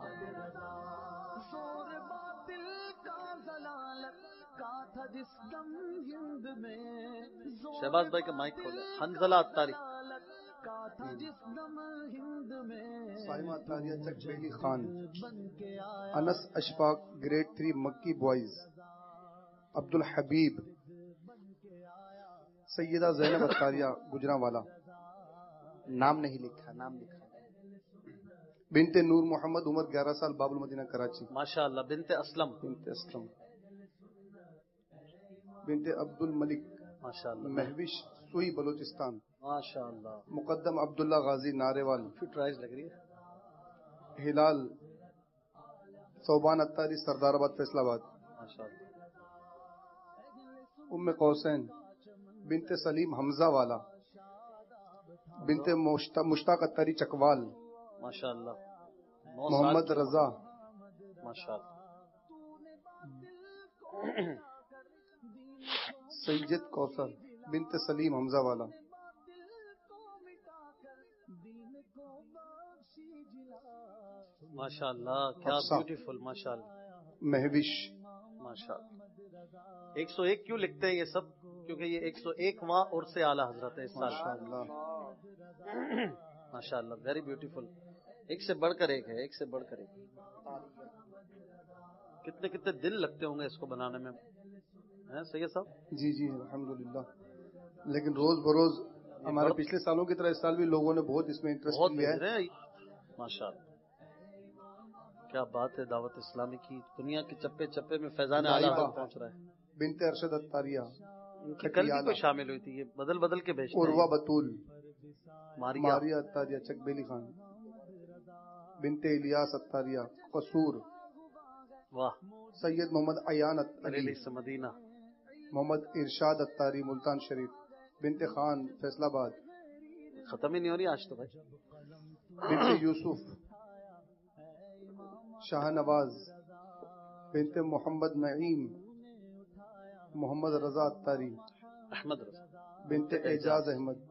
شہباز بھائی کا مائک کھولے. حنزلہ الطاری. سائمہ طاریہ چک بیلی خان. Anas Ashfaq grade 3 Makki boys. عبد الحبیب. سیدہ زینب الطاریہ گجرانوالا. نام نہیں لکھا، نام لکھا. بنت نور محمد عمر 11 سال باب المدینہ کراچی. ماشاءاللہ. بنت اسلم. بنت عبد الملک ماشاءاللہ. مہوش سوئی بلوچستان. ماشاءاللہ. مقدم عبداللہ غازی ناریوال. فٹرائز لگ رہی ہے. ہلال صوبان اتاری سردار آباد فیصل آباد. ماشاءاللہ. ام قوسین بنت سلیم حمزہ والا. بنت مشتاق اتاری چکوال. ماشاءاللہ. محمد رضا. ماشاءاللہ. سید کوثر بنت سلیم حمزہ والا. ماشاءاللہ. کیا بیوٹیفل. ماشاءاللہ. مہوش. ماشاءاللہ. 101 کیوں لکھتے ہیں یہ سب؟ کیونکہ یہ 101واں عرس اعلی حضرت ہے اس سال. ماشاءاللہ. Very beautiful. ایک سے بڑھ کر ایک ہے، ایک سے بڑھ کر ایک. کتنے کتنے دن لگتے ہوں گے اس کو بنانے میں، سید صاحب؟ جی جی الحمدللہ. لیکن روز بروز ہمارے پچھلے سالوں کی طرح اس سال بھی لوگوں نے بہت اس میں انٹرسٹ لیا ہے. ماشاءاللہ. کیا بات ہے. دعوت اسلامی کی دنیا کے چپے چپے میں فیضان اعلی حضرت پہنچ رہا ہے. بنت ارشد اتاریہ. کل بھی کوئی شامل ہوئی تھی. یہ بدل بدل کے بھیجتے ہیں. عروہ بطول. ماریا اتاریہ چک بیلی خان. بنت الیاس اتاریہ قصور. واہ. سید محمد عیان علی مدینہ. محمد ارشاد اتاری ملتان شریف. بنت خان فیصل آباد. ختم ہی نہیں ہو رہی آج تو بھائی. بنت یوسف شاہ نواز. بنت محمد نعیم. محمد رضا اتاری. احمد رضا. بنت اعجاز احمد.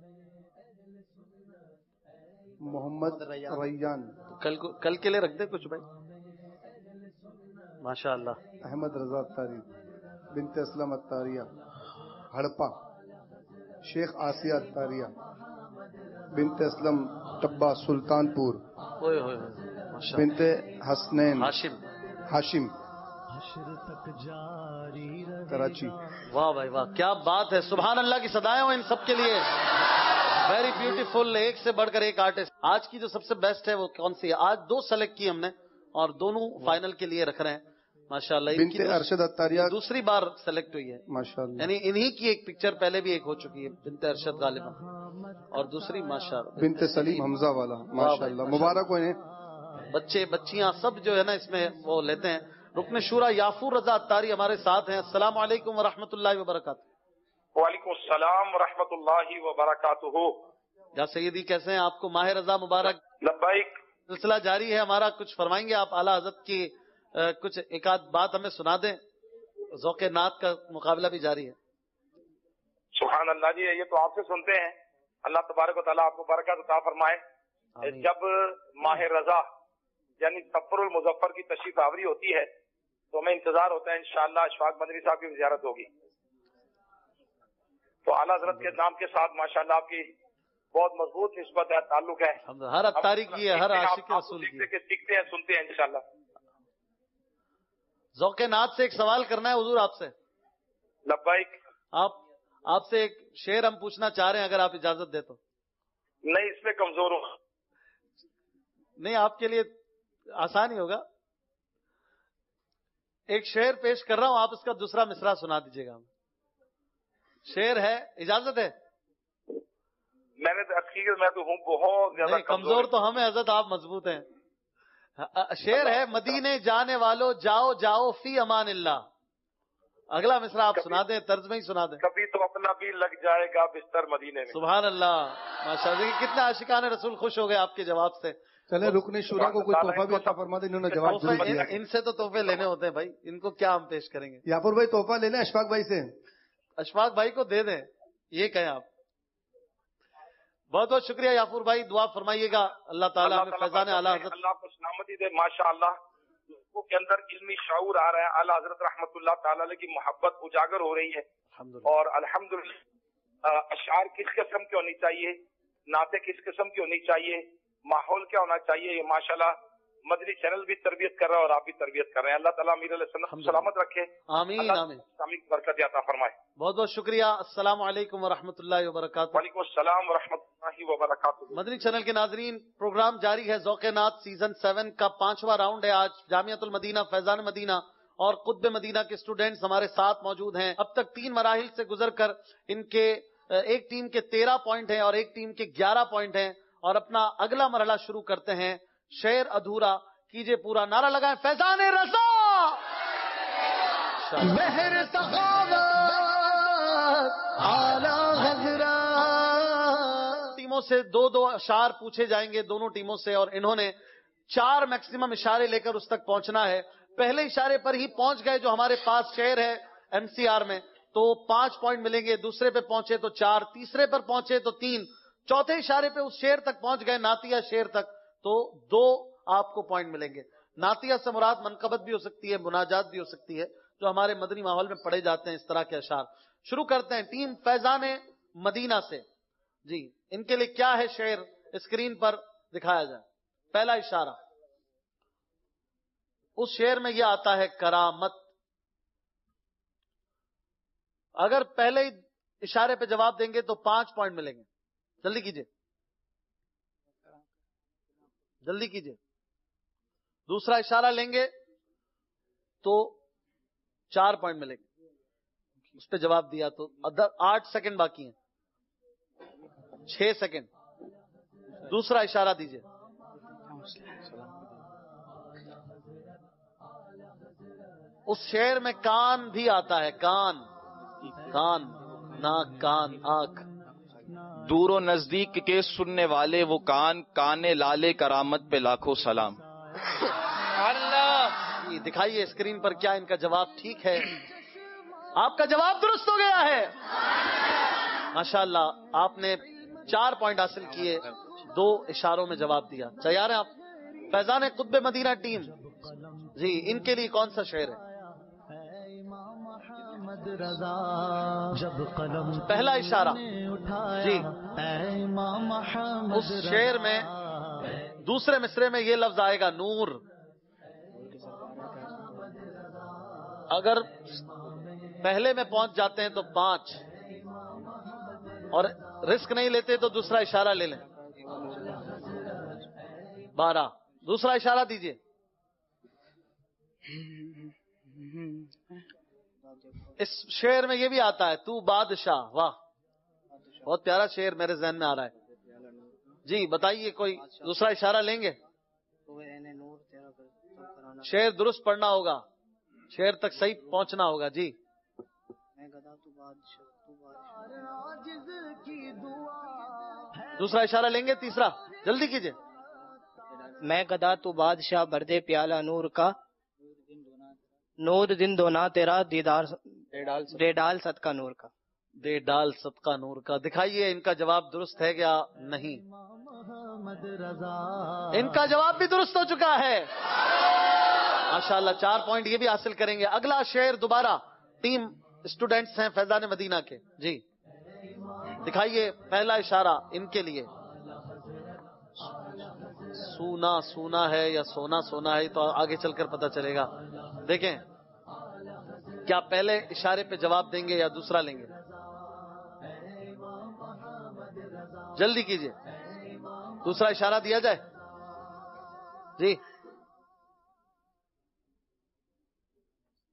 محمد ریان. کل کے لیے رکھ دے کچھ بھائی. ماشاءاللہ. احمد رضا اتاری. بنت اسلم اتاریہ ہڑپا. شیخ آسیہ اتاریہ. بنت اسلم ٹبا سلطان پور. بنت حسنین ہاشم کراچی. واہ بھائی واہ. کیا بات ہے. سبحان اللہ کی صدائیں ہوں ان سب کے لیے. Very beautiful. ایک سے بڑھ کر ایک آرٹسٹ. آج کی جو سب سے بیسٹ ہے وہ کون سی ہے؟ آج 2 سلیکٹ کی ہم نے اور دونوں فائنل کے لیے رکھ رہے ہیں. ماشاءاللہ. بنت ارشد اتاریہ دوسری بار سلیکٹ ہوئی ہے. ماشاءاللہ. یعنی انہی کی ایک پکچر پہلے بھی ایک ہو چکی ہے بنت ارشد غالبا، اور دوسری ماشاءاللہ بنت سلیم حمزہ والا. ماشاءاللہ. مبارک ہو انہیں. بچے بچیاں سب جو ہے نا اس میں وہ لیتے ہیں. رکن شورا یافور رضا اتاری ہمارے ساتھ ہیں. السلام علیکم ورحمۃ اللہ وبرکاتہ. وعلیکم السلام ورحمۃ اللہ وبرکاتہ. یا سیدی کیسے ہیں؟ آپ کو ماہ رضا مبارک. لبیک. سلسلہ جاری ہے ہمارا. کچھ فرمائیں گے آپ؟ اعلیٰ حضرت کی کچھ ایک آدھ بات ہمیں سنا دیں. ذوق نعت کا مقابلہ بھی جاری ہے. سبحان اللہ جی. یہ تو آپ سے سنتے ہیں. اللہ تبارک و تعالیٰ آپ کو برکت عطا فرمائے. جب ماہ رضا یعنی سفر المظفر کی تشریف آوری ہوتی ہے تو ہمیں انتظار ہوتا ہے انشاءاللہ اشفاق مدنی صاحب کی زیارت ہوگی. تو اعلیٰ حضرت کے نام کے ساتھ ماشاءاللہ آپ کی بہت مضبوط نسبت ہے، تعلق ہے. ہر اتاری کی ہے، ہر عاشق رسول کی. سیکھتے ہیں سنتے ہیں انشاءاللہ. ذوق نعت سے ایک سوال کرنا ہے حضور آپ سے. لبیک. آپ سے ایک شعر ہم پوچھنا چاہ رہے ہیں اگر آپ اجازت دے تو. نہیں اس میں کمزور ہوں. نہیں آپ کے لیے آسان ہی ہوگا. ایک شعر پیش کر رہا ہوں, آپ اس کا دوسرا مصرع سنا دیجیے گا. شعر ہے, اجازت ہے؟ میں نے میں تو ہوں بہت زیادہ کمزور تو ہمیں حضرت, آپ مضبوط ہیں. شعر ہے, مدینے جانے والو جاؤ جاؤ فی امان اللہ. اگلا مصرع آپ سنا دیں, طرز میں ہی سنا دیں. کبھی تو اپنا بھی لگ جائے گا بستر مدینے میں. سبحان اللہ, ماشاء اللہ. کتنے عاشقان رسول خوش ہو گئے آپ کے جواب سے. چلے رکن شورا کو کوئی تحفہ بھی عطا فرما دیں, انہوں نے جواب ضرور دیا. ان سے تو تحفے لینے ہوتے ہیں بھائی, ان کو کیا ہم پیش کریں گے. یافور بھائی تحفہ لے لیں اشفاق بھائی سے. اشفاق بھائی کو دے دیں, یہ کہیں آپ. بہت بہت شکریہ یافور بھائی, دعا فرمائیے گا اللہ تعالیٰ ہمیں فیضان اعلیٰ حضرت اللہ کو سلامتی دے. ماشاء اللہ لوگوں کے اندر علمی شعور آ رہا ہے. اعلیٰ حضرت رحمت اللہ تعالی علیہ کی محبت اجاگر ہو رہی ہے. اور الحمدللہ اشعار کس قسم کی ہونی چاہیے, نعتیں کس قسم کی ہونی چاہیے, ماحول کیا ہونا چاہیے, یہ ماشاءاللہ مدنی چینل بھی تربیت کر رہا ہے اور آپ بھی تربیت کر رہے ہیں. اللہ تعالیٰ امیر علیہ السلام سلامت رکھے. آمین آمین. اسلامی برکت عطا فرمائے. بہت بہت شکریہ. السلام علیکم ورحمۃ اللہ وبرکاتہ. وعلیکم السلام ورحمۃ اللہ وبرکاتہ. مدنی چینل کے ناظرین, پروگرام جاری ہے. ذوق نعت سیزن 7 کا 5واں راؤنڈ ہے. آج جامعۃ المدینہ فیضان مدینہ اور قطب مدینہ کے اسٹوڈنٹس ہمارے ساتھ موجود ہیں. اب تک 3 مراحل سے گزر کر ان کے ایک ٹیم کے 13 پوائنٹ ہیں اور ایک ٹیم کے 11 پوائنٹ ہیں, اور اپنا اگلا مرحلہ شروع کرتے ہیں. شعر ادھورا کیجئے پورا, نعرہ لگائیں فیضان رضا. مہر سخاوت اعلیٰ حضرت. ٹیموں سے 2-2 اشعار پوچھے جائیں گے دونوں ٹیموں سے, اور انہوں نے 4 میکسیمم اشارے لے کر اس تک پہنچنا ہے. پہلے اشارے پر ہی پہنچ گئے جو ہمارے پاس شعر ہے ایم سی آر میں, تو 5 پوائنٹ ملیں گے. دوسرے پہ پہنچے تو 4, تیسرے پر پہنچے تو 3, چوتھے اشارے پہ اس شعر تک پہنچ گئے, نعتیہ شعر تک, تو 2 آپ کو پوائنٹ ملیں گے. نعتیہ سے مراد منقبت بھی ہو سکتی ہے, مناجات بھی ہو سکتی ہے, جو ہمارے مدنی ماحول میں پڑھے جاتے ہیں اس طرح کے اشعار. شروع کرتے ہیں ٹیم فیضان مدینہ سے. جی, ان کے لیے کیا ہے شعر, اسکرین پر دکھایا جائے. پہلا اشارہ, اس شعر میں یہ آتا ہے کرامت. اگر پہلے ہی اشارے پہ جواب دیں گے تو 5 پوائنٹ ملیں گے. جلدی کیجئے, جلدی کیجئے. دوسرا اشارہ لیں گے تو 4 پوائنٹ ملیں گے. اس پہ جواب دیا تو 8 سیکنڈ باقی ہیں, 6 سیکنڈ. دوسرا اشارہ دیجئے. اس شعر میں کان بھی آتا ہے, کان, کان, ناک, کان, آنکھ. دور و نزدیک کے سننے والے وہ کان, کانے لالے کرامت پہ لاکھوں سلام. اللہ, دکھائیے اسکرین پر کیا ان کا جواب ٹھیک ہے. آپ کا جواب درست ہو گیا ہے. ماشاءاللہ, آپ نے 4 پوائنٹ حاصل کیے, 2 اشاروں میں جواب دیا. تیار ہیں آپ؟ فیضان قطب مدینہ ٹیم, جی, ان کے لیے کون سا شعر ہے؟ پہلا اشارہ جی, اس شعر میں دوسرے مصرے میں یہ لفظ آئے گا نور. اگر پہلے میں پہنچ جاتے ہیں تو 5, اور رسک نہیں لیتے تو دوسرا اشارہ لے لیں. 12. دوسرا اشارہ دیجئے. اس شعر میں یہ بھی آتا ہے تو بادشاہ. واہ, بہت پیارا شعر میرے ذہن میں آ رہا ہے. جی بتائیے, کوئی دوسرا اشارہ لیں گے؟ شعر درست پڑھنا ہوگا, شعر تک صحیح پہنچنا ہوگا. جی, دوسرا اشارہ لیں گے. تیسرا, جلدی کیجئے. میں گدا تو بادشاہ بردے پیالہ نور کا, نور دن دونا تیرا دیدار, دے ڈال صدقہ نور کا, دے ڈال صدقہ نور کا. دکھائیے ان کا جواب درست ہے یا نہیں. ان کا جواب بھی درست ہو چکا ہے. ماشاءاللہ, 4 پوائنٹ یہ بھی حاصل کریں گے. اگلا شعر دوبارہ ٹیم اسٹوڈنٹس ہیں فیضان مدینہ کے. جی دکھائیے پہلا اشارہ ان کے لیے. سونا سونا ہے یا سونا سونا ہے تو آگے چل کر پتہ چلے گا. دیکھیں کیا پہلے اشارے پہ جواب دیں گے یا دوسرا لیں گے. جلدی کیجئے, دوسرا اشارہ دیا جائے. جی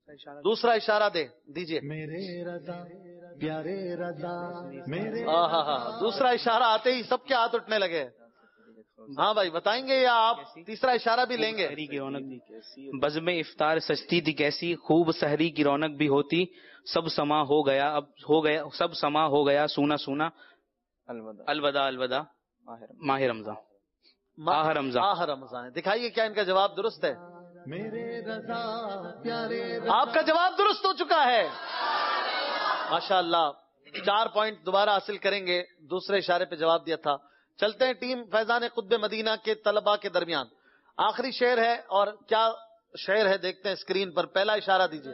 دوسرا اشارہ دیجیے. میرے رضا پیارے رضا میرے. دوسرا اشارہ آتے ہی سب کے ہاتھ اٹھنے لگے. ہاں بھائی بتائیں گے یا آپ تیسرا اشارہ بھی لیں گے؟ بزم افطار سجتی تھی کیسی، خوب سحری کی رونق بھی ہوتی، سب سما ہو گیا، اب ہو گیا سب سما ہو گیا، سونا سونا الوداع الوداع ماہ رمضان. آہ رمضان. دکھائیے کیا ان کا جواب درست ہے؟ میرے رضا پیارے. آپ کا جواب درست ہو چکا ہے ماشاءاللہ. 4 پوائنٹ دوبارہ حاصل کریں گے. دوسرے اشارے پہ جواب دیا تھا. چلتے ہیں ٹیم فیضان قطب مدینہ کے طلباء کے درمیان. آخری شعر ہے اور کیا شعر ہے دیکھتے ہیں اسکرین پر. پہلا اشارہ دیجیے.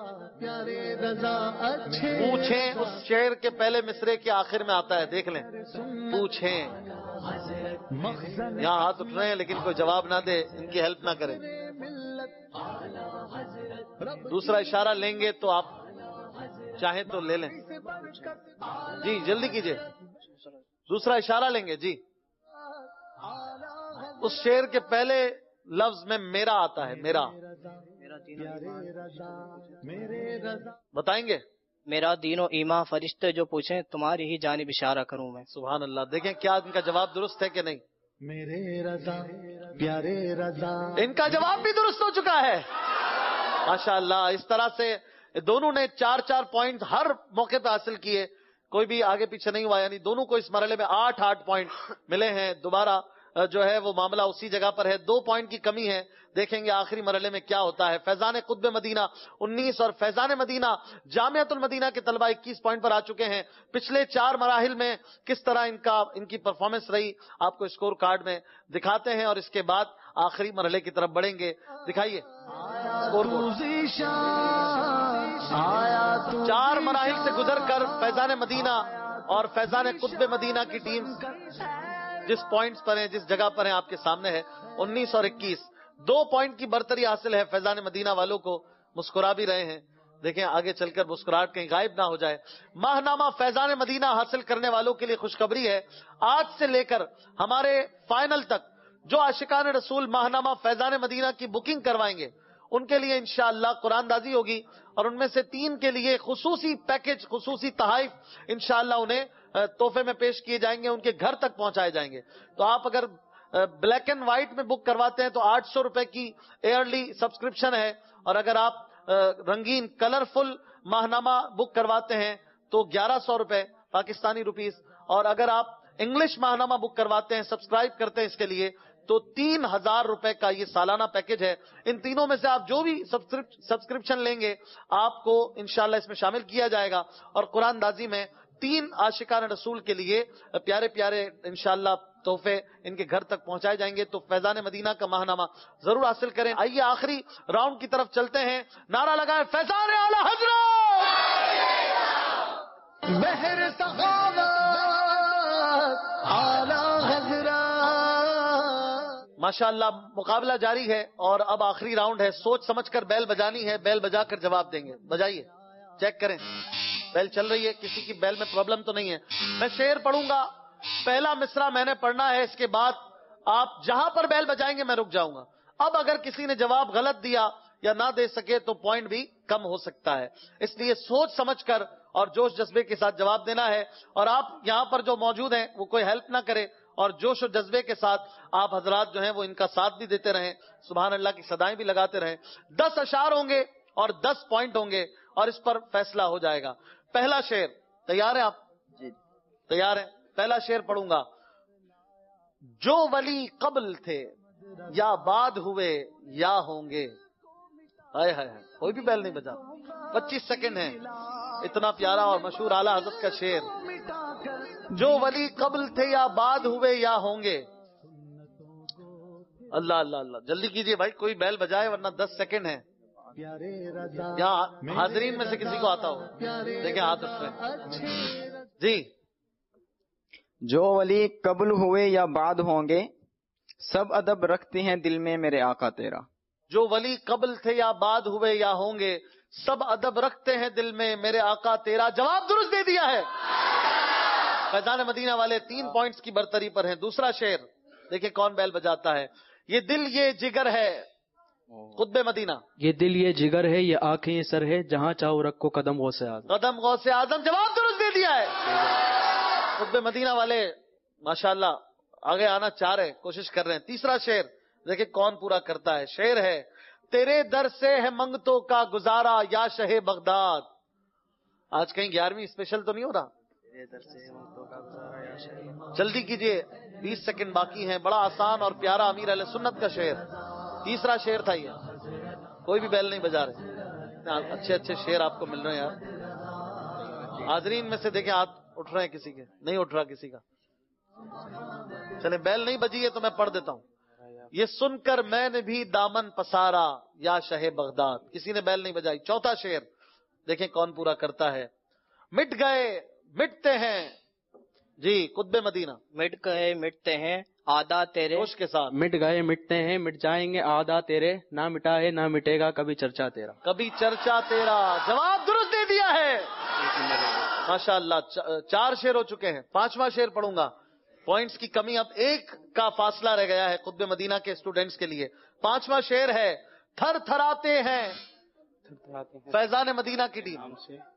پوچھیں اس شعر کے پہلے مصرے کے آخر میں آتا ہے، دیکھ لیں. پوچھیں. یہاں ہاتھ اٹھ رہے ہیں لیکن کوئی جواب نہ دے، ان کی ہیلپ نہ کرے. دوسرا اشارہ لیں گے تو آپ چاہیں تو لے لیں. جی جلدی کیجئے. دوسرا اشارہ لیں گے. جی اس شعر کے پہلے لفظ میں میرا آتا ہے. میرا بتائیں گے. میرا دین و ایمان فرشتے جو پوچھیں تمہاری ہی جانب اشارہ کروں میں. سبحان اللہ. دیکھیں کیا ان کا جواب درست ہے کہ نہیں. میرے رضا پیارے رضا. ان کا جواب بھی درست ہو چکا ہے ماشاءاللہ. اس طرح سے دونوں نے 4 پوائنٹ ہر موقع پہ حاصل کیے، کوئی بھی آگے پیچھے نہیں ہوا. یعنی دونوں کو اس مرحلے میں 8 پوائنٹ ملے ہیں. دوبارہ جو ہے وہ معاملہ اسی جگہ پر ہے. 2 پوائنٹ کی کمی ہے. دیکھیں گے آخری مرحلے میں کیا ہوتا ہے. فیضان قطب مدینہ 19 اور فیضان مدینہ جامعۃ المدینہ کے طلبہ 21 پوائنٹ پر آ چکے ہیں. پچھلے 4 مراحل میں کس طرح ان کی پرفارمنس رہی آپ کو اسکور کارڈ میں دکھاتے ہیں اور اس کے بعد آخری مرحلے کی طرف بڑھیں گے. دکھائیے اسکور بورڈ. 4 مراحل سے گزر کر فیضان مدینہ اور فیضان قطب مدینہ کی ٹیم جس پوائنٹس پر ہیں، جس جگہ پر ہیں آپ کے سامنے ہے 19 اور 21. 2 پوائنٹ کی برتری حاصل ہے فیضان مدینہ والوں کو. مسکرا بھی رہے ہیں. دیکھیں آگے چل کر مسکراہٹ کہیں غائب نہ ہو جائے. ماہنامہ فیضان مدینہ حاصل کرنے والوں کے لیے خوشخبری ہے. آج سے لے کر ہمارے فائنل تک جو عاشقان رسول ماہنامہ فیضان مدینہ کی بکنگ کروائیں گے ان کے لیے انشاءاللہ قرآن دازی ہوگی اور ان میں سے 3 کے لیے خصوصی پیکج، خصوصی تحائف انشاءاللہ انہیں تحفے میں پیش کیے جائیں گے، ان کے گھر تک پہنچائے جائیں گے. تو آپ اگر بلیک اینڈ وائٹ میں بک کرواتے ہیں تو 800 روپے کی ایئرلی سبسکرپشن ہے، اور اگر آپ رنگین کلرفل ماہنامہ بک کرواتے ہیں تو 1100 روپے پاکستانی روپیز، اور اگر آپ انگلش ماہنامہ بک کرواتے ہیں، سبسکرائب کرتے ہیں اس کے لیے، تو 3000 روپے کا یہ سالانہ پیکج ہے. ان تینوں میں سے آپ جو بھی سبسکرپشن لیں گے آپ کو انشاءاللہ اس میں شامل کیا جائے گا، اور قرآن دازی میں 3 عاشقان رسول کے لیے پیارے پیارے انشاءاللہ تحفے ان کے گھر تک پہنچائے جائیں گے. تو فیضان مدینہ کا ماہنامہ ضرور حاصل کریں. آئیے آخری راؤنڈ کی طرف چلتے ہیں. نعرہ لگائیں فیضان اعلی حضرت. بہر سخاوت اعلی حضرت. ماشاءاللہ مقابلہ جاری ہے اور اب آخری راؤنڈ ہے. سوچ سمجھ کر بیل بجانی ہے. بیل بجا کر جواب دیں گے. بجائیے، چیک کریں بیل چل رہی ہے، کسی کی بیل میں پرابلم تو نہیں ہے. میں شعر پڑھوں گا، پہلا مصرع میں نے پڑھنا ہے، اس کے بعد آپ جہاں پر بیل بجائیں گے میں رک جاؤں گا. اب اگر کسی نے جواب غلط دیا یا نہ دے سکے تو پوائنٹ بھی کم ہو سکتا ہے. اس لیے سوچ سمجھ کر اور جوش جذبے کے ساتھ جواب دینا ہے. اور آپ یہاں پر جو موجود ہیں وہ کوئی ہیلپ نہ کرے اور جوش و جذبے کے ساتھ آپ حضرات جو ہیں وہ ان کا ساتھ بھی دیتے رہیں، سبحان اللہ کی صدائیں بھی لگاتے رہیں. 10 اشعار ہوں گے اور 10 پوائنٹ ہوں گے اور اس پر فیصلہ ہو جائے گا. پہلا شعر تیار ہیں آپ؟ جی تیار ہیں. پہلا شعر پڑھوں گا. جو ولی قبل تھے یا بعد ہوئے یا ہوں گے. ہائے ہائے ہائے، کوئی بھی بیل نہیں بجا. 25 سیکنڈ ہیں. اتنا پیارا اور مشہور اعلیٰ حضرت کا شعر. جو ولی قبل تھے یا بعد ہوئے یا ہوں گے. اللہ اللہ اللہ، جلدی کیجئے بھائی، کوئی بیل بجائے ورنہ 10 سیکنڈ ہیں. یہاں حاضرین میں سے کسی کو آتا ہو دیکھیں ہاتھ اٹھ رہے. جی. جو ولی قبل ہوئے یا بعد ہوں گے سب ادب رکھتے ہیں دل میں میرے آقا تیرا. جو ولی قبل تھے یا بعد ہوئے یا ہوں گے سب ادب رکھتے ہیں دل میں میرے آقا تیرا. جواب درست دے دیا ہے. فیضان مدینہ والے 3 پوائنٹس کی برتری پر ہیں. دوسرا شعر دیکھیں کون بیل بجاتا ہے. یہ دل یہ جگر ہے قطب مدینہ. یہ دل یہ جگر ہے، یہ آنکھیں یہ سر ہے، جہاں چاہو رکھو قدم غوث اعظم. قدم غوث اعظم. جواب درست دے دیا ہے. قطب مدینہ والے ماشاءاللہ آگے آنا چاہ رہے، کوشش کر رہے ہیں. تیسرا شعر دیکھیں کون پورا کرتا ہے. شعر ہے تیرے در سے ہے منگتوں کا گزارا یا شہ بغداد. آج کہیں 11ویں اسپیشل تو نہیں ہو رہا؟ جلدی کیجئے، 20 سیکنڈ باقی ہیں. بڑا آسان اور پیارا امیر اہل سنت کا شعر. تیسرا شعر تھا یہ. کوئی بھی بیل نہیں بجا رہے. اچھے اچھے شعر آپ کو مل رہے ہیں یار. حاضرین میں سے دیکھیں ہاتھ اٹھ رہے ہیں، کسی کے نہیں اٹھ رہا کسی کا. چلے بیل نہیں بجی ہے تو میں پڑھ دیتا ہوں. یہ سن کر میں نے بھی دامن پسارا یا شہ بغداد. کسی نے بیل نہیں بجائی. چوتھا شعر دیکھیں کون پورا کرتا ہے. مٹ گئے مٹتے ہیں. جی قطب مدینہ. مٹ گئے مٹتے ہیں آدھا تیرے. جوش کے ساتھ. مٹ گئے مٹتے ہیں، مٹ جائیں گے آدھا تیرے، نہ مٹا ہے نہ مٹے گا کبھی چرچا تیرا. کبھی چرچا تیرا. جواب درست دے دیا ہے ماشاءاللہ. 4 شعر ہو چکے ہیں. 5واں شعر پڑھوں گا. پوائنٹس کی کمی، اب 1 کا فاصلہ رہ گیا ہے قطب مدینہ کے اسٹوڈنٹس کے لیے. 5واں شعر ہے تھر تھراتے ہیں فیضان مدینہ کی ٹیم.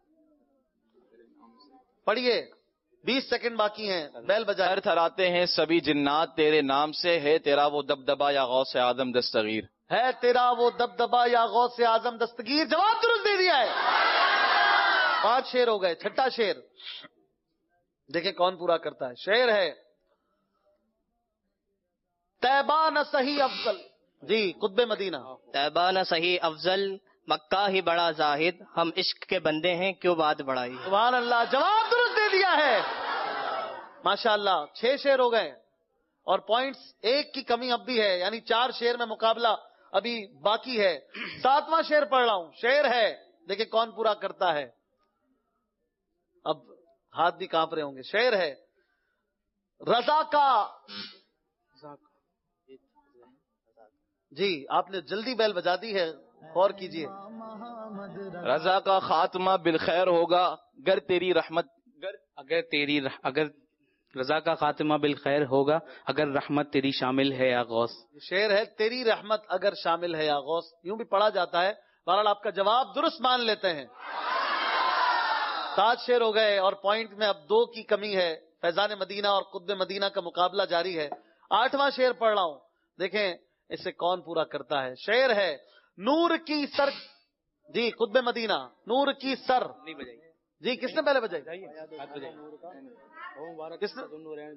پڑھیے، 20 سیکنڈ باقی ہیں. بیل بجائے. تھر تھراتے ہیں سبھی جنات تیرے نام سے، ہے تیرا وہ دبدبا یا غوث اعظم دستگیر. ہے تیرا وہ دبدبا یا غوث اعظم دستگیر. جواب درست دے دیا ہے. 5 شعر ہو گئے. 6واں شعر دیکھیں کون پورا کرتا ہے. شعر ہے طیبہ نہ صحیح افضل. جی قطب مدینہ. طیبہ نہ صحیح افضل مکہ ہی بڑا زاہد، ہم عشق کے بندے ہیں کیوں بات بڑھائی. سبحان اللہ. جواب درست دے دیا ہے ماشاءاللہ. 6 شعر ہو گئے اور پوائنٹس 1 کی کمی اب بھی ہے، یعنی 4 شعر میں مقابلہ ابھی باقی ہے. 7واں شعر پڑھ رہا ہوں. شعر ہے دیکھیں کون پورا کرتا ہے. اب ہاتھ بھی کانپ رہے ہوں گے. شعر ہے رضا کا. جی آپ نے جلدی بیل بجا دی ہے، غور کیجئے. رضا کا خاتمہ بالخیر ہوگا گر تیری رحمت. اگر رضا کا خاتمہ بالخیر ہوگا اگر رحمت تیری شامل ہے یا غوث. شعر ہے تیری رحمت اگر شامل ہے یا غوث. یوں بھی پڑھا جاتا ہے. بہرحال آپ کا جواب درست مان لیتے ہیں. 7 شعر ہو گئے اور پوائنٹ میں اب 2 کی کمی ہے. فیضان مدینہ اور قطب مدینہ کا مقابلہ جاری ہے. 8واں شعر پڑھ رہا ہوں. دیکھیں اسے کون پورا کرتا ہے. شعر ہے نور کی سر. جی قطب مدینہ. نور کی سر. جی کس نے پہلے بجائی؟ کس نے؟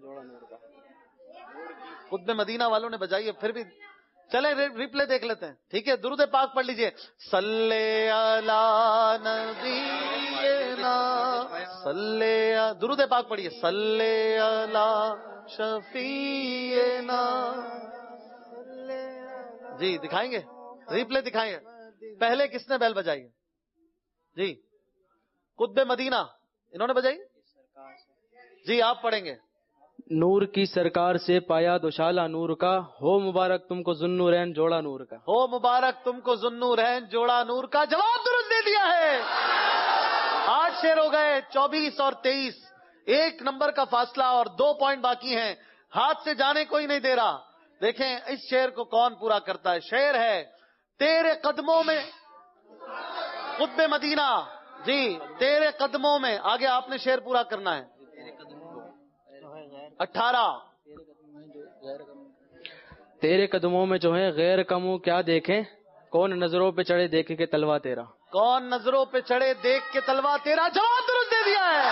قطب مدینہ والوں نے بجائی ہے. پھر بھی چلیں ریپلے دیکھ لیتے ہیں. ٹھیک ہے. درود پاک پڑھ لیجئے. صلی علی نبینا. درود پاک پڑھیے. صلی علی شفیعنا. جی دکھائیں گے، ریپلے دکھائیں گے. پہلے کس نے بیل بجائی ہے؟ جی قطب مدینہ. انہوں نے بجائی. جی آپ پڑھیں گے. نور کی سرکار سے پایا دوشالہ نور کا، ہو مبارک تم کو ذوالنورین جوڑا نور کا. ہو مبارک تم کو ذوالنورین جوڑا نور کا. جواب درست دے دیا ہے. 8 شعر ہو گئے. 24 اور 23. 1 نمبر کا فاصلہ اور 2 پوائنٹ باقی ہیں. ہاتھ سے جانے کوئی نہیں دے رہا. دیکھیں اس شعر کو کون پورا کرتا ہے. شعر ہے تیرے قدموں میں. قطب مدینہ. جی تیرے قدموں میں. آگے آپ نے شعر پورا کرنا ہے. 18. تیرے قدموں میں جو ہے غیر کموں کیا دیکھیں، کون نظروں پہ چڑھے دیکھے کہ تلوا تیرا. کون نظروں پہ چڑھے دیکھ کے تلوا تیرا. جواب درست دے دیا ہے.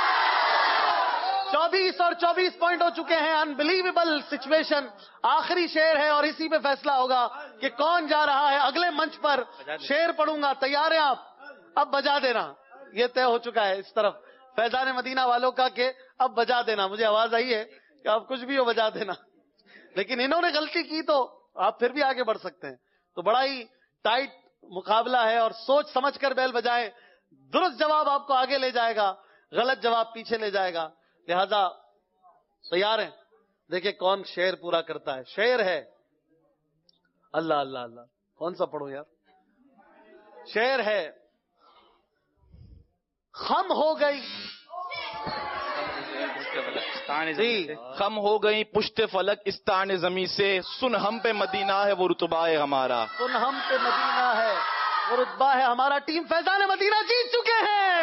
24 اور 24 پوائنٹ ہو چکے ہیں. Unbelievable situation. آخری شعر ہے اور اسی پہ فیصلہ ہوگا کہ کون جا رہا ہے اگلے منچ پر. شعر پڑھوں گا. تیار ہیں آپ؟ اب بجا دینا. یہ طے ہو چکا ہے اس طرف فیضان مدینہ والوں کا کہ اب بجا دینا. مجھے آواز آئی ہے کہ آپ کچھ بھی ہو بجا دینا، لیکن انہوں نے غلطی کی تو آپ پھر بھی آگے بڑھ سکتے ہیں. تو بڑا ہی ٹائٹ مقابلہ ہے اور سوچ سمجھ کر بیل بجائیں. درست جواب آپ کو آگے لے جائے گا، غلط جواب پیچھے لے جائے گا. لہذا تیار ہیں؟ دیکھیں کون شعر پورا کرتا ہے. شعر ہے اللہ اللہ اللہ. کون سا پڑھو یار. شعر ہے خم ہو گئی. خم ہو گئی پشت فلک استان زمیں سے، سن ہم پہ مدینہ ہے وہ رتبہ ہے ہمارا، سن ہم پہ مدینہ ہے وہ رتبہ ہے ہمارا، ٹیم فیضان مدینہ جیت چکے ہیں۔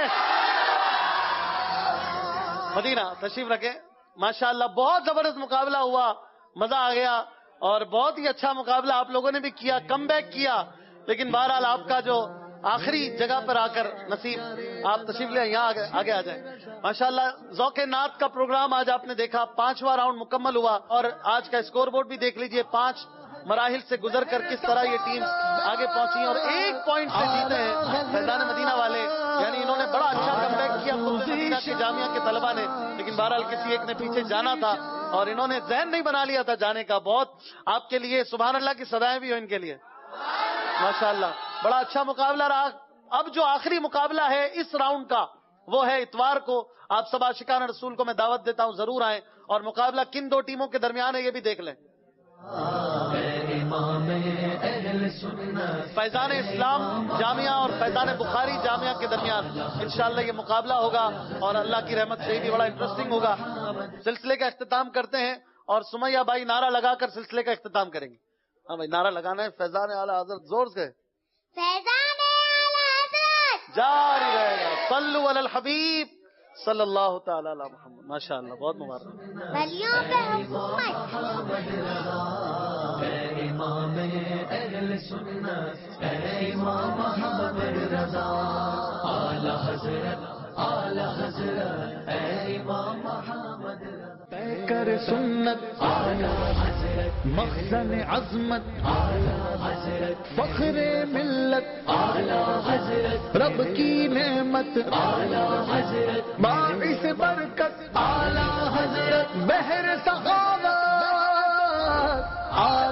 مدینہ تشریف رکھیں۔ ماشاءاللہ بہت زبردست مقابلہ ہوا، مزہ آ گیا اور بہت ہی اچھا مقابلہ آپ لوگوں نے بھی کیا، کم بیک کیا، لیکن بہرحال آپ کا جو آخری جگہ پر آ کر نصیب، آپ تشریف لیں یہاں آگے آ جائیں۔ ماشاءاللہ ذوق نعت کا پروگرام آج آپ نے دیکھا، 5واں راؤنڈ مکمل ہوا اور آج کا اسکور بورڈ بھی دیکھ لیجئے، 5 مراحل سے گزر کر کس طرح یہ ٹیم آگے پہنچی اور 1 پوائنٹ سے جیتے ہیں فیضان مدینہ والے، یعنی انہوں نے بڑا اچھا کم بیک کیا خود مدینہ کے جامعہ کے طلبہ نے، لیکن بہرحال کسی ایک نے پیچھے جانا تھا اور انہوں نے ذہن نہیں بنا لیا تھا جانے کا۔ بہت آپ کے لیے سبحان اللہ کی صدائیں بھی ہو ان کے لیے، ماشاءاللہ بڑا اچھا مقابلہ رہا۔ اب جو آخری مقابلہ ہے اس راؤنڈ کا وہ ہے اتوار کو، آپ سب عاشقان رسول کو میں دعوت دیتا ہوں ضرور آئیں، اور مقابلہ کن 2 ٹیموں کے درمیان ہے یہ بھی دیکھ لیں۔ فیضان اسلام جامعہ اور فیضان بخاری جامعہ کے درمیان انشاءاللہ یہ مقابلہ ہوگا اور اللہ کی رحمت سے بھی بڑا انٹرسٹنگ ہوگا۔ سلسلے کا اختتام کرتے ہیں اور سمیہ بھائی نعرہ لگا کر سلسلے کا اختتام کریں گے۔ ہاں بھائی نعرہ لگانا ہے، فیضان اعلی حضرت زور سے فیضان اعلی حضرت جاری رہے گا۔ صلو علی الحبیب صلی اللہ تعالی علی محمد۔ ماشاءاللہ بہت مبارک۔ ولیوں پہ حکومت، امام اہل سنت امام محمد رضا، اعلی حضرت اعلی حضرت امام محمد کر سنت، اعلی حضرت مخزن عظمت، اعلی حضرت فخر ملت، اعلی حضرت رب کی نعمت، اعلی حضرت باعث برکت، اعلی حضرت بحر سخاوت،